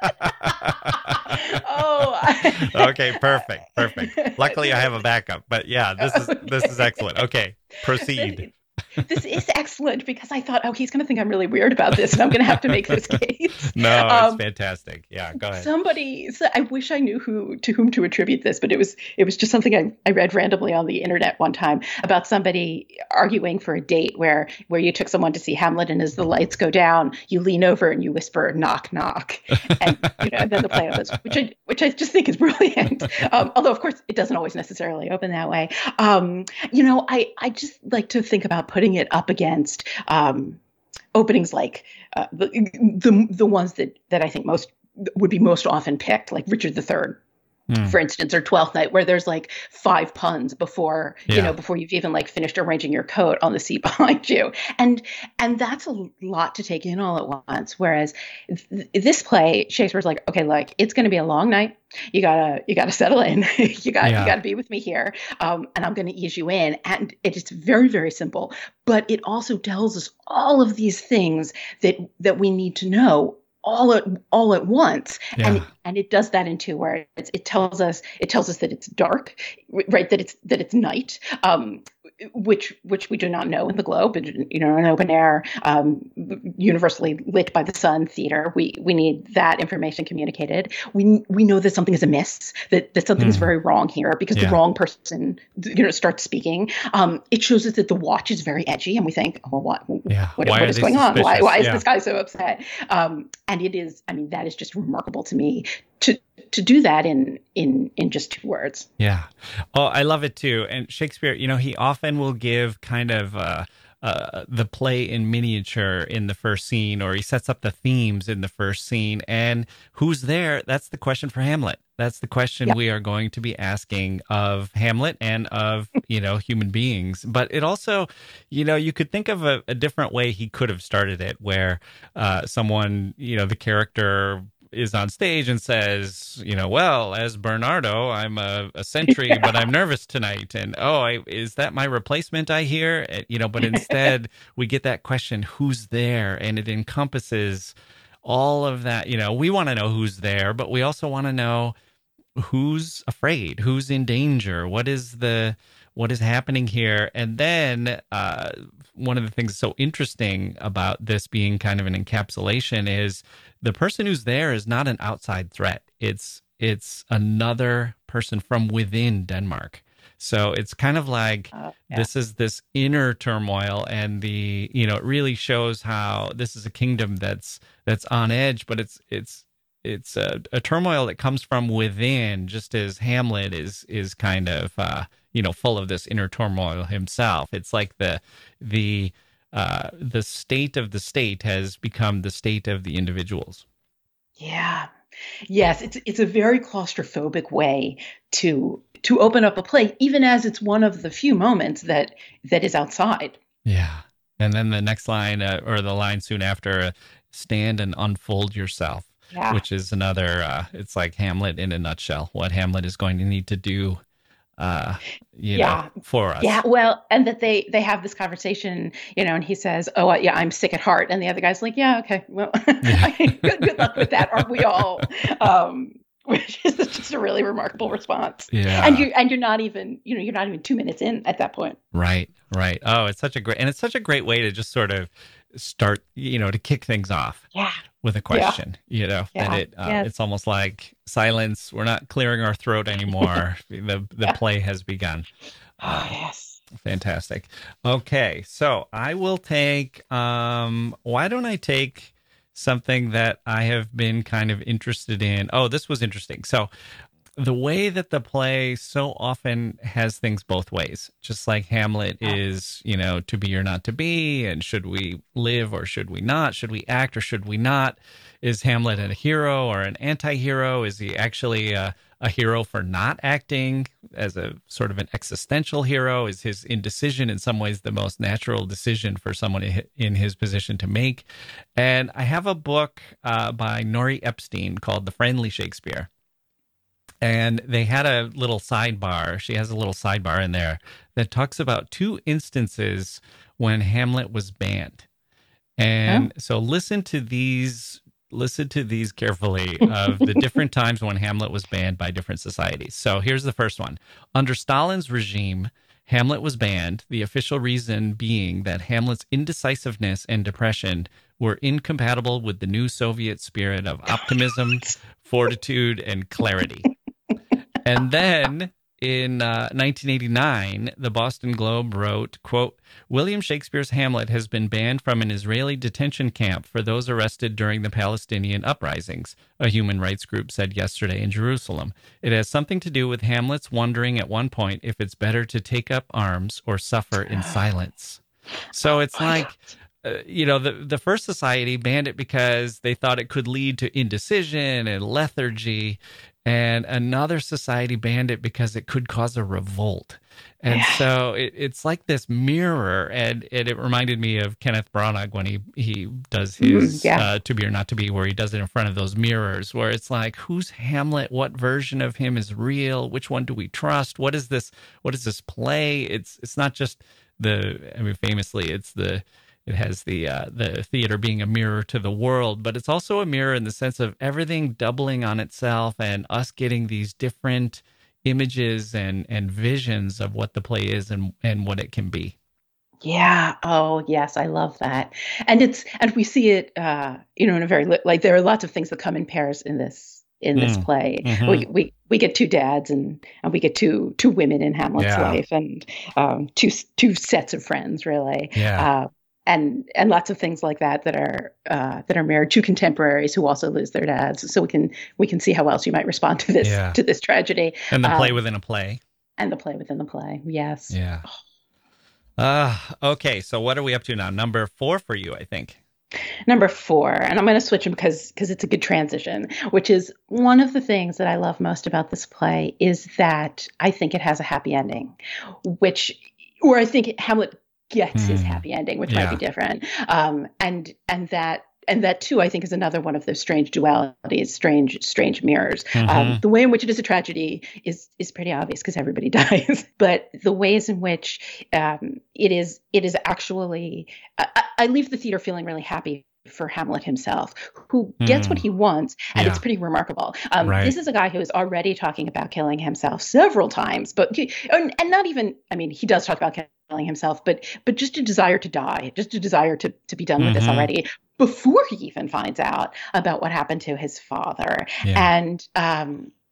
C: oh.
A: Okay, perfect, perfect. Luckily, I have a backup. But yeah, this is okay. this is excellent. Okay, proceed.
C: This is excellent because I thought, oh, he's going to think I'm really weird about this, and I'm going to have to make this case.
A: No, um, it's fantastic. Yeah, go ahead.
C: Somebody, so I wish I knew who to whom to attribute this, but it was it was just something I, I read randomly on the internet one time about somebody arguing for a date where where you took someone to see Hamlet, and as the lights go down, you lean over and you whisper, "Knock, knock," and you know, and then the play opens, which I which I just think is brilliant. Um, although, of course, it doesn't always necessarily open that way. Um, you know, I I just like to think about putting it up against um, openings like uh, the, the the ones that that I think most would be most often picked, like Richard the Third, mm. for instance, or Twelfth Night, where there's like five puns before yeah. you know before you've even like finished arranging your coat on the seat behind you, and and that's a lot to take in all at once. Whereas th- this play, Shakespeare's like, okay, like it's going to be a long night. You gotta, you gotta settle in. you got, yeah. you gotta be with me here, um, and I'm gonna ease you in. And it's very, very simple, but it also tells us all of these things that that we need to know all at all at once.
A: Yeah.
C: And and it does that in two words. It tells us, it tells us that it's dark, right? That it's that it's night. Um, which which we do not know in the Globe, you know, an open air, um, universally lit by the sun theater. We we need that information communicated. We we know that something is amiss, that, that something mm. is very wrong here because yeah. the wrong person, you know, starts speaking. Um, it shows us that the watch is very edgy, and we think, oh, what
A: yeah.
C: what,
A: why
C: what is going
A: suspicious?
C: on? Why why is
A: yeah.
C: this guy so upset? Um, and it is, I mean, that is just remarkable to me to to do that in in in just two words.
A: Yeah. Oh, I love it too. And Shakespeare, you know, he often will give kind of uh, uh, the play in miniature in the first scene, or he sets up the themes in the first scene. And who's there? That's the question for Hamlet. That's the question yep. we are going to be asking of Hamlet and of, you know, human beings. But it also, you know, you could think of a, a different way he could have started it, where uh, someone, you know, the character is on stage and says, you know, well, as Bernardo, I'm a, a sentry, yeah. but I'm nervous tonight. And, oh, I, is that my replacement I hear? You know, but instead we get that question, who's there? And it encompasses all of that. You know, we want to know who's there, but we also want to know who's afraid, who's in danger, what is the what is happening here. And then uh, one of the things so interesting about this being kind of an encapsulation is the person who's there is not an outside threat. It's it's another person from within Denmark. So it's kind of like
C: Oh, yeah.
A: this is this inner turmoil, and the you know it really shows how this is a kingdom that's that's on edge, but it's it's it's a, a turmoil that comes from within, just as Hamlet is is kind of uh, you know full of this inner turmoil himself. It's like the the uh, the state of the state has become the state of the individuals.
C: Yeah. Yes, it's it's a very claustrophobic way to to open up a play, even as it's one of the few moments that that is outside.
A: Yeah. And then the next line, uh, or the line soon after, uh, stand and unfold yourself,
C: Yeah.
A: which is another, uh, it's like Hamlet in a nutshell, what Hamlet is going to need to do, uh, you
C: Yeah.
A: know, for us.
C: Yeah, well, and that they they have this conversation, you know, and he says, "Oh, uh, yeah, I'm sick at heart," and the other guy's like, "Yeah, okay, well, good, good luck with that, aren't we all?" Um, which is just a really remarkable response.
A: Yeah.
C: And you and you're not even, you know, you're not even two minutes in at that point.
A: Right, right. Oh, it's such a great, and it's such a great way to just sort of start, you know, to kick things off
C: Yeah.
A: with a question, you know,
C: Yeah.
A: that it, uh,
C: Yes.
A: it's almost like silence. We're not clearing our throat anymore. the the
C: Yeah.
A: play has begun.
C: Oh, yes.
A: Fantastic. Okay, so I will take, um, why don't I take something that I have been kind of interested in? Oh, this was interesting. So the way that the play so often has things both ways, just like Hamlet is, you know, to be or not to be, and should we live or should we not? Should we act or should we not? Is Hamlet a hero or an anti-hero? Is he actually a, a hero for not acting as a sort of an existential hero? Is his indecision in some ways the most natural decision for someone in his position to make? And I have a book uh, by Nori Epstein called The Friendly Shakespeare. And they had a little sidebar. She has a little sidebar in there that talks about two instances when Hamlet was banned. And
C: Oh.
A: so listen to these, listen to these carefully of the different times when Hamlet was banned by different societies. So here's the first one. Under Stalin's regime, Hamlet was banned, the official reason being that Hamlet's indecisiveness and depression were incompatible with the new Soviet spirit of optimism, fortitude, and clarity. And then in uh, nineteen eighty-nine, the Boston Globe wrote, quote, William Shakespeare's Hamlet has been banned from an Israeli detention camp for those arrested during the Palestinian uprisings, a human rights group said yesterday in Jerusalem. It has something to do with Hamlet's wondering at one point if it's better to take up arms or suffer in silence. So it's like, uh, you know, the, the first society banned it because they thought it could lead to indecision and lethargy. And another society banned it because it could cause a revolt. And
C: Yeah.
A: so it, it's like this mirror. And, and it reminded me of Kenneth Branagh when he, he does his
C: Mm, yeah.
A: uh, To Be or Not to Be, where he does it in front of those mirrors, where it's like, who's Hamlet? What version of him is real? Which one do we trust? What is this? What is this play? It's it's not just the, I mean, famously, it's the, it has the uh, the theater being a mirror to the world, but it's also a mirror in the sense of everything doubling on itself and us getting these different images and, and visions of what the play is and, and what it can be.
C: Yeah. Oh, yes. I love that. And it's, and we see it, uh, you know, in a very, li- like, there are lots of things that come in pairs in this, in this
A: Mm.
C: play.
A: Mhm.
C: We, we, we get two dads and, and we get two, two women in Hamlet's
A: Yeah.
C: life and, um, two, s- two sets of friends, really.
A: Yeah.
C: Uh, and, and lots of things like that, that are, uh, that are married to contemporaries who also lose their dads. So we can, we can see how else you might respond to this,
A: Yeah.
C: to this tragedy.
A: And the play
C: um,
A: within a play.
C: And the play within the play. Yes.
A: Yeah. Uh, okay. So what are we up to now? Number four for you, I think.
C: Number four, and I'm going to switch them because because it's a good transition, which is one of the things that I love most about this play is that I think it has a happy ending, which, or I think Hamlet gets his
A: Hmm.
C: happy ending, which
A: Yeah.
C: might be different. Um, and and that and that too, I think, is another one of those strange dualities, strange strange mirrors. Um,
A: Mhm.
C: the way in which it is a tragedy is is pretty obvious because everybody dies, but the ways in which um, it is it is actually, I, I I leave the theater feeling really happy for Hamlet himself, who gets what
A: Hmm.
C: he wants, and
A: Yeah.
C: it's pretty remarkable. Um,
A: Right.
C: This is a guy who is already talking about killing himself several times, but he- and, and not even. I mean, he does talk about killing himself, but but just a desire to die, just a desire to to be done with this
A: Mhm.
C: already before he even finds out about what happened to his father.
A: Yeah.
C: And um,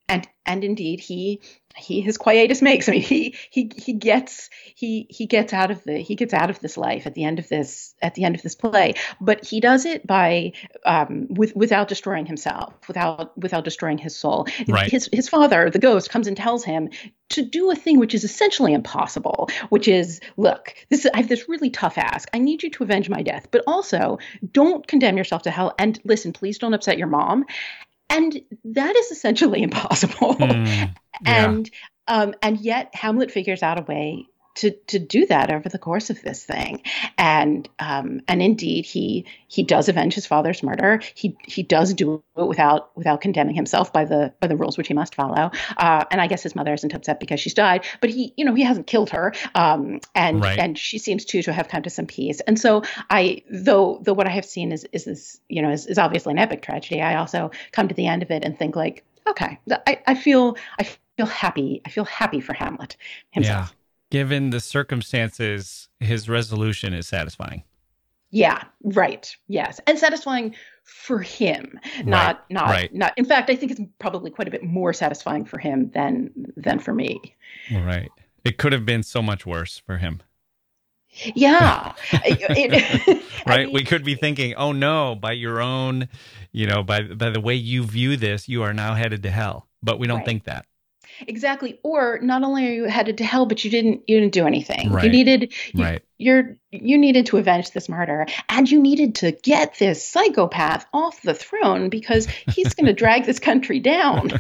C: and and indeed he he his quietus makes. I mean, he he he gets he he gets out of the he gets out of this life at the end of this at the end of this play, but he does it by um with without destroying himself, without without destroying his soul.
A: Right.
C: His his father, the ghost, comes and tells him to do a thing which is essentially impossible, which is, look, this I have this really tough ask. I need you to avenge my death, but also don't condemn yourself to hell. And listen, please don't upset your mom. And that is essentially impossible. Mm, yeah. And um, and yet Hamlet figures out a way to to do that over the course of this thing. And um, and indeed he he does avenge his father's murder. He he does do it without without condemning himself by the by the rules which he must follow. Uh, and I guess his mother isn't upset because she's died, but he you know he hasn't killed her. Um, and right. and she seems too to have come to some peace. And so I though though what I have seen is is this you know is, is obviously an epic tragedy. I also come to the end of it and think like, okay, I, I feel I feel happy. I feel happy for Hamlet himself.
A: Yeah. Given the circumstances, his resolution is satisfying.
C: Yeah, right. Yes. And satisfying for him, not,
A: right.
C: not,
A: right.
C: not, in fact, I think it's probably quite a bit more satisfying for him than, than for me.
A: Right. It could have been so much worse for him.
C: Yeah. it,
A: right.
C: I mean,
A: we could be thinking, oh no, by your own, you know, by, by the way you view this, you are now headed to hell. But we don't
C: right.
A: think that.
C: Exactly. Or not only are you headed to hell, but you didn't you didn't do anything.
A: Right.
C: You needed you,
A: right.
C: you're you needed to avenge this murder, and you needed to get this psychopath off the throne because he's going to drag this country down.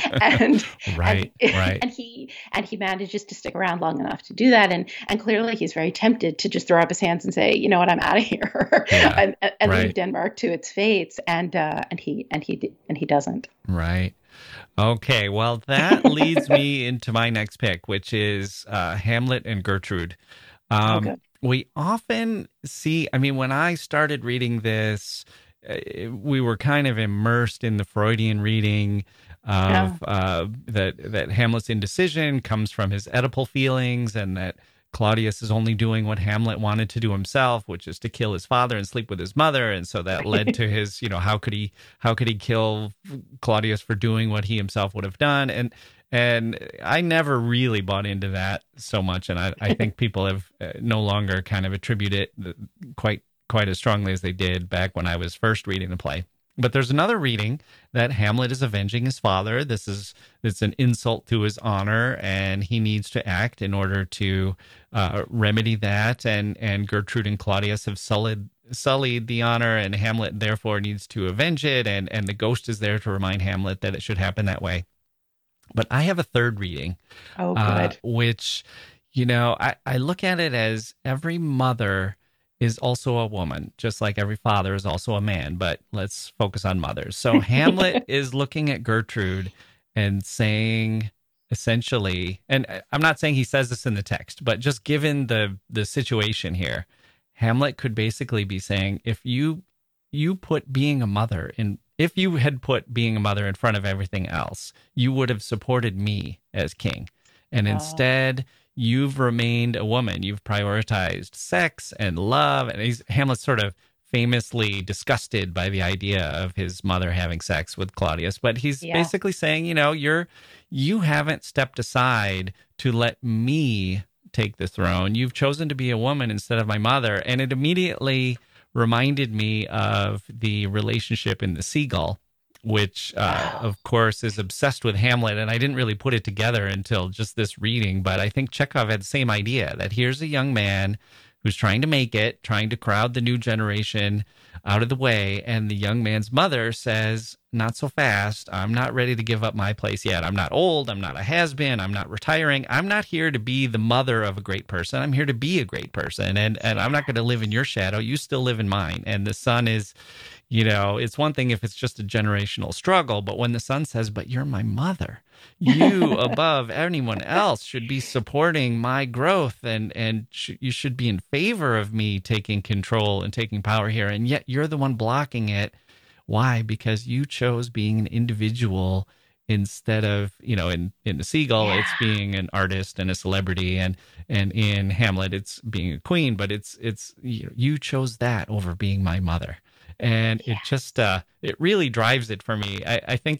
C: and
A: right,
C: and,
A: right.
C: and he and he manages to stick around long enough to do that, and and clearly he's very tempted to just throw up his hands and say, you know what, I'm out of here,
A: yeah.
C: and, and
A: right.
C: leave Denmark to its fates, and uh, and he and he and he doesn't.
A: Right. Okay, well, that leads me into my next pick, which is uh, Hamlet and Gertrude. Um,
C: okay.
A: We often see, I mean, when I started reading this, uh, we were kind of immersed in the Freudian reading of yeah. uh, that, that Hamlet's indecision comes from his Oedipal feelings, and that Claudius is only doing what Hamlet wanted to do himself, which is to kill his father and sleep with his mother. And so that led to his, you know, how could he, how could he kill Claudius for doing what he himself would have done? And, and I never really bought into that so much. And I, I think people have uh, no longer kind of attribute it quite, quite as strongly as they did back when I was first reading the play. But there's another reading that Hamlet is avenging his father. This is it's an insult to his honor, and he needs to act in order to uh, remedy that. And and Gertrude and Claudius have sullied sullied the honor, and Hamlet therefore needs to avenge it. And and the ghost is there to remind Hamlet that it should happen that way. But I have a third reading,
C: oh, good,
A: uh, which you know I, I look at it as every mother is also a woman, just like every father is also a man, but let's focus on mothers. So Hamlet is looking at Gertrude and saying, essentially, and I'm not saying he says this in the text, but just given the the situation here, Hamlet could basically be saying, if you you put being a mother in, if you had put being a mother in front of everything else, you would have supported me as king. And
C: oh.
A: instead, you've remained a woman. You've prioritized sex and love. And he's, Hamlet's sort of famously disgusted by the idea of his mother having sex with Claudius. But he's yeah. basically saying, you know, you're you haven't stepped aside to let me take the throne. You've chosen to be a woman instead of my mother. And it immediately reminded me of the relationship in The Seagull, which, uh, of course, is obsessed with Hamlet. And I didn't really put it together until just this reading, but I think Chekhov had the same idea, that here's a young man who's trying to make it, trying to crowd the new generation out of the way, and the young man's mother says, not so fast. I'm not ready to give up my place yet. I'm not old. I'm not a has-been. I'm not retiring. I'm not here to be the mother of a great person. I'm here to be a great person, and, and I'm not going to live in your shadow. You still live in mine. And the son is... You know, it's one thing if it's just a generational struggle, but when the son says, but you're my mother, you above anyone else should be supporting my growth, and, and sh- you should be in favor of me taking control and taking power here. And yet you're the one blocking it. Why? Because you chose being an individual instead of, you know, in, in The Seagull, yeah. it's being an artist and a celebrity, and, and in Hamlet, it's being a queen, but it's, it's, you know, you chose that over being my mother. And yeah. it just, uh, it really drives it for me. I, I think it,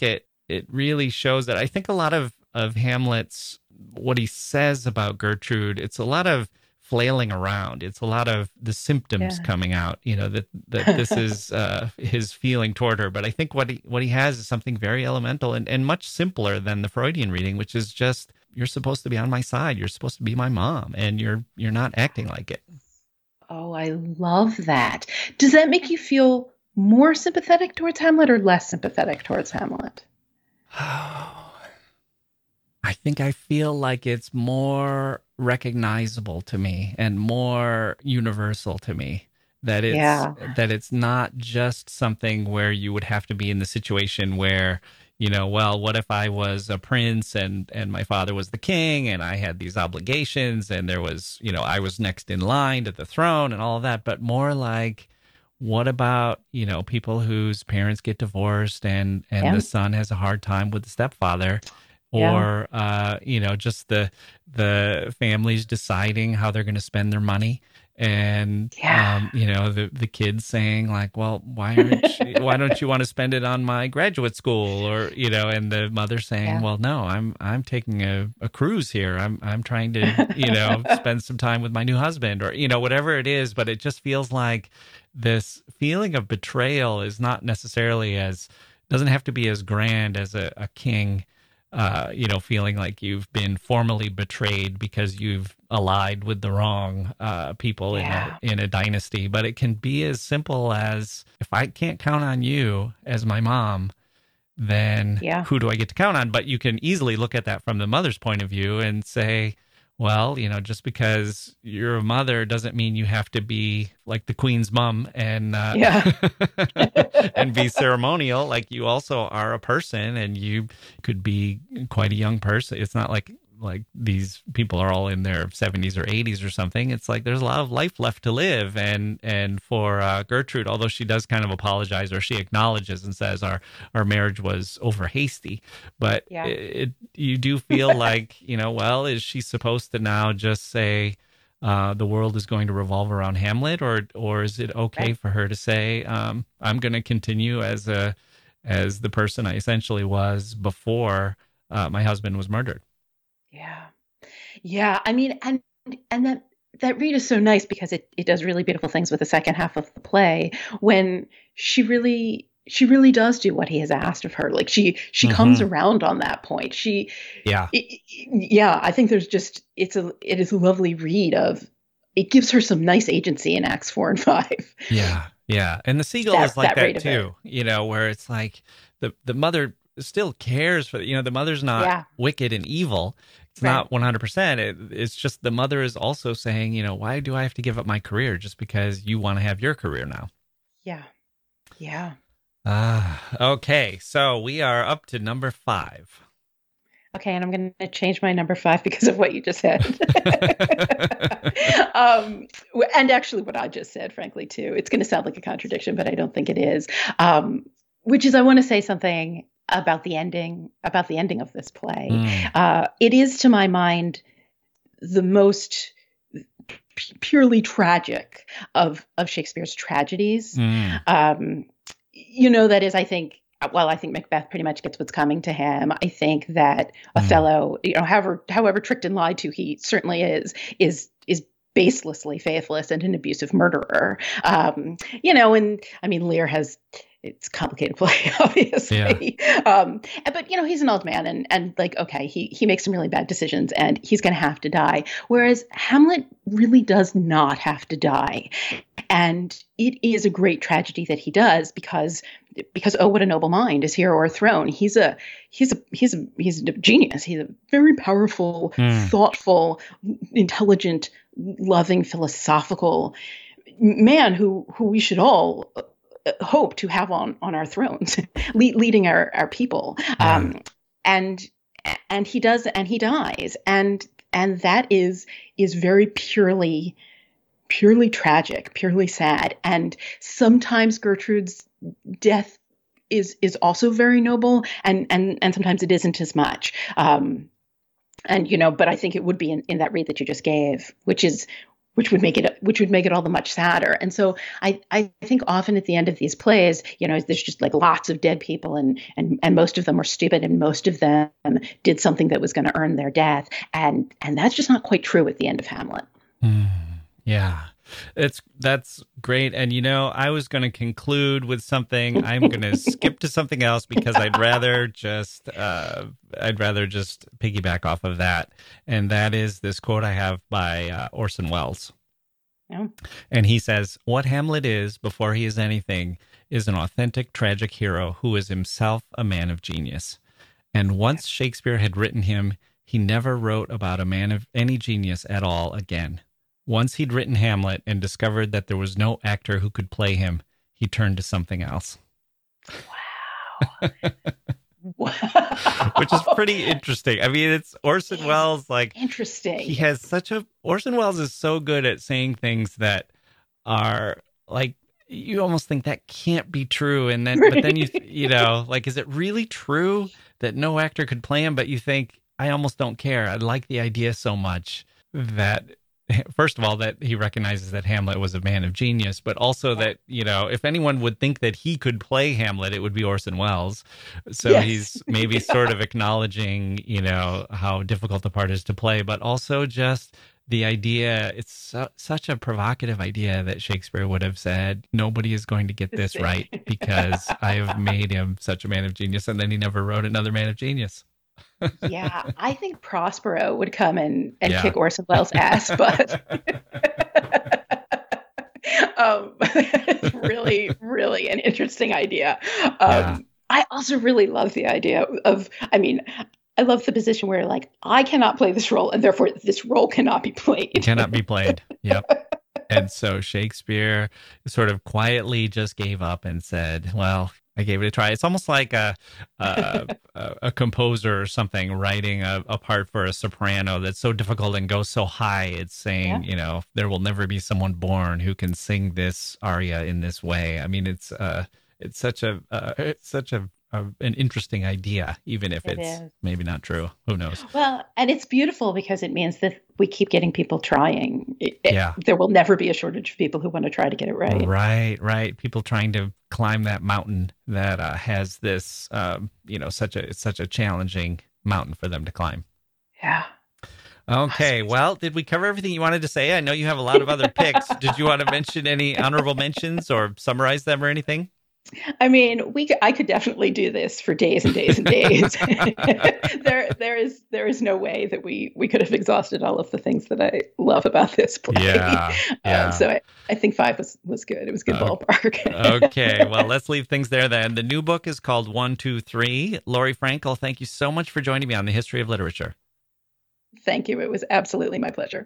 A: it really shows that I think a lot of, of Hamlet's, what he says about Gertrude, it's a lot of flailing around. It's a lot of the symptoms
C: Yeah.
A: coming out, you know, that, that this is uh, his feeling toward her. But I think what he, what he has is something very elemental and, and much simpler than the Freudian reading, which is just, you're supposed to be on my side. You're supposed to be my mom, and you're you're not acting like it.
C: Oh, I love that. Does that make you feel more sympathetic towards Hamlet or less sympathetic towards Hamlet?
A: I think I feel like it's more recognizable to me and more universal to me. That it's
C: Yeah.
A: that it's not just something where you would have to be in the situation where, you know, well, what if I was a prince and and my father was the king and I had these obligations and there was, you know, I was next in line to the throne and all of that, but more like, what about, you know, people whose parents get divorced and and
C: Yeah.
A: the son has a hard time with the stepfather,
C: Yeah.
A: or uh, you know, just the the families deciding how they're going to spend their money. And,
C: Yeah.
A: um, you know, the, the kids saying like, well, why aren't you, why don't you want to spend it on my graduate school? Or, you know, and the mother saying,
C: Yeah.
A: well, no, I'm, I'm taking a, a cruise here. I'm, I'm trying to, you know, spend some time with my new husband, or, you know, whatever it is. But it just feels like this feeling of betrayal is not necessarily as, doesn't have to be as grand as a, a king, uh, you know, feeling like you've been formally betrayed because you've allied with the wrong uh, people
C: Yeah.
A: in a, in a dynasty. But it can be as simple as, if I can't count on you as my mom, then
C: Yeah.
A: who do I get to count on? But you can easily look at that from the mother's point of view and say, well, you know, just because you're a mother doesn't mean you have to be like the queen's mom and uh,
C: Yeah.
A: and be ceremonial. Like, you also are a person, and you could be quite a young person. It's not like like these people are all in their seventies or eighties or something. It's like there's a lot of life left to live. And and for uh, Gertrude, although she does kind of apologize, or she acknowledges and says our our marriage was over hasty, but
C: Yeah.
A: it, it you do feel like, you know, well, is she supposed to now just say uh, the world is going to revolve around Hamlet, or or is it okay
C: Right.
A: for her to say, um, I'm going to continue as a as the person I essentially was before uh, my husband was murdered?
C: Yeah. Yeah. I mean, and and that that read is so nice because it, it does really beautiful things with the second half of the play, when she really she really does do what he has asked of her. Like, she she comes
A: Mhm.
C: around on that point. She
A: Yeah.
C: I- I- yeah, I think there's just it's a it is a lovely read of, it gives her some nice agency in acts four and five.
A: Yeah, yeah. And the seagull
C: That-
A: is like
C: that
A: that,
C: rate of it.
A: too, you know, where it's like the, the mother still cares for, you know, the mother's not
C: Yeah.
A: wicked and evil. It's
C: Right.
A: not one hundred percent. It, it's just the mother is also saying, you know, why do I have to give up my career just because you want to have your career now?
C: Yeah. Yeah.
A: Ah, okay. So we are up to number five.
C: Okay, and I'm going to change my number five because of what you just said. um, and actually what I just said, frankly, too. It's going to sound like a contradiction, but I don't think it is. Um, which is, I want to say something about the ending, about the ending of this play.
A: Mm.
C: Uh, it is, to my mind, the most p- purely tragic of, of Shakespeare's tragedies.
A: Mm.
C: Um, you know, that is, I think, well, I think Macbeth pretty much gets what's coming to him. I think that Othello, you know, however, however tricked and lied to he certainly is, is, is baselessly faithless and an abusive murderer. Um, you know, and I mean, Lear has, it's complicated play, obviously. Um, but you know, he's an old man, and and like, okay, he he makes some really bad decisions, and he's going to have to die. Whereas Hamlet really does not have to die, and it is a great tragedy that he does, because because oh, what a noble mind is here o'erthrown. He's a he's a he's a he's a genius. He's a very powerful,
A: Hmm.
C: thoughtful, intelligent, loving, philosophical man who who we should all hope to have on on our thrones, le- leading our our people.
A: Yeah.
C: Um, and and he does, and he dies, and and that is is very purely purely tragic, purely sad. And sometimes Gertrude's death is is also very noble, and and and sometimes it isn't as much. Um, and you know, but I think it would be in, in that read that you just gave, which is which would make it which would make it all the much sadder. And so I, I think often at the end of these plays, you know, there's just like lots of dead people, and and and most of them were stupid, and most of them did something that was going to earn their death. And and that's just not quite true at the end of Hamlet.
A: Mm, yeah. It's that's great. And you know, I was going to conclude with something. I'm going to skip to something else because I'd rather just uh, I'd rather just piggyback off of that. And that is this quote I have by uh, Orson Welles.
C: Yeah.
A: And he says, "What Hamlet is before he is anything is an authentic tragic hero who is himself a man of genius. And once Shakespeare had written him, he never wrote about a man of any genius at all again. Once he'd written Hamlet and discovered that there was no actor who could play him, he turned to something else."
C: Wow. Wow.
A: Which is pretty interesting. I mean, it's Orson Welles, like,
C: interesting.
A: He has such a, Orson Welles is so good at saying things that are like, you almost think that can't be true. And then, right. But then you, you know, like, is it really true that no actor could play him? But you think, I almost don't care. I like the idea so much that, first of all, that he recognizes that Hamlet was a man of genius, but also that, you know, if anyone would think that he could play Hamlet, it would be Orson Welles. So yes. He's maybe sort of acknowledging, you know, how difficult the part is to play, but also just the idea, it's su- such a provocative idea that Shakespeare would have said, nobody is going to get this right because I have made him such a man of genius. And then he never wrote another man of genius.
C: Yeah, I think Prospero would come and, and yeah. kick Orson Welles' ass, but um, it's really, really an interesting idea. Um, yeah. I also really love the idea of, I mean, I love the position where, like, I cannot play this role, and therefore this role cannot be played.
A: It cannot be played. Yep. And so Shakespeare sort of quietly just gave up and said, well, I gave it a try. It's almost like a a, a, a composer or something writing a, a part for a soprano that's so difficult and goes so high. It's saying, yeah. you know, there will never be someone born who can sing this aria in this way. I mean, it's uh, it's such a uh, it's such a, a an interesting idea, even if
C: it
A: it's
C: is.
A: Maybe not true. Who knows?
C: Well, and it's beautiful because it means that we keep getting people trying. It,
A: yeah.
C: There will never be a shortage of people who want to try to get it right.
A: Right, right. People trying to climb that mountain that uh, has this, um, you know, such a it's such a challenging mountain for them to climb.
C: Yeah.
A: Okay. Well, did we cover everything you wanted to say? I know you have a lot of other picks. Did you want to mention any honorable mentions or summarize them or anything?
C: I mean, we could, I could definitely do this for days and days and days. there, there is, there is no way that we, we could have exhausted all of the things that I love about this play.
A: Yeah, yeah.
C: Um, so I, I think five was, was good. It was a good uh, ballpark.
A: Okay, well, let's leave things there then. The new book is called One, Two, Three. Laurie Frankel, thank you so much for joining me on The History of Literature.
C: Thank you. It was absolutely my pleasure.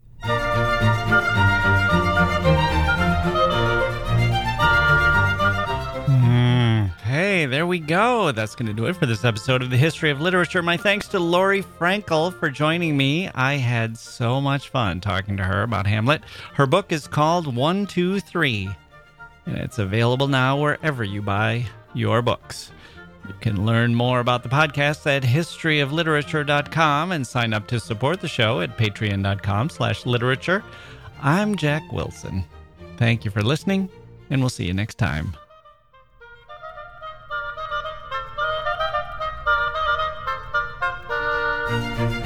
A: Hey, there we go. That's going to do it for this episode of The History of Literature. My thanks to Laurie Frankel for joining me. I had so much fun talking to her about Hamlet. Her book is called One, Two, Three, and it's available now wherever you buy your books. You can learn more about the podcast at history of literature dot com and sign up to support the show at patreon dot com slash literature. I'm Jack Wilson. Thank you for listening, and we'll see you next time. Thank you.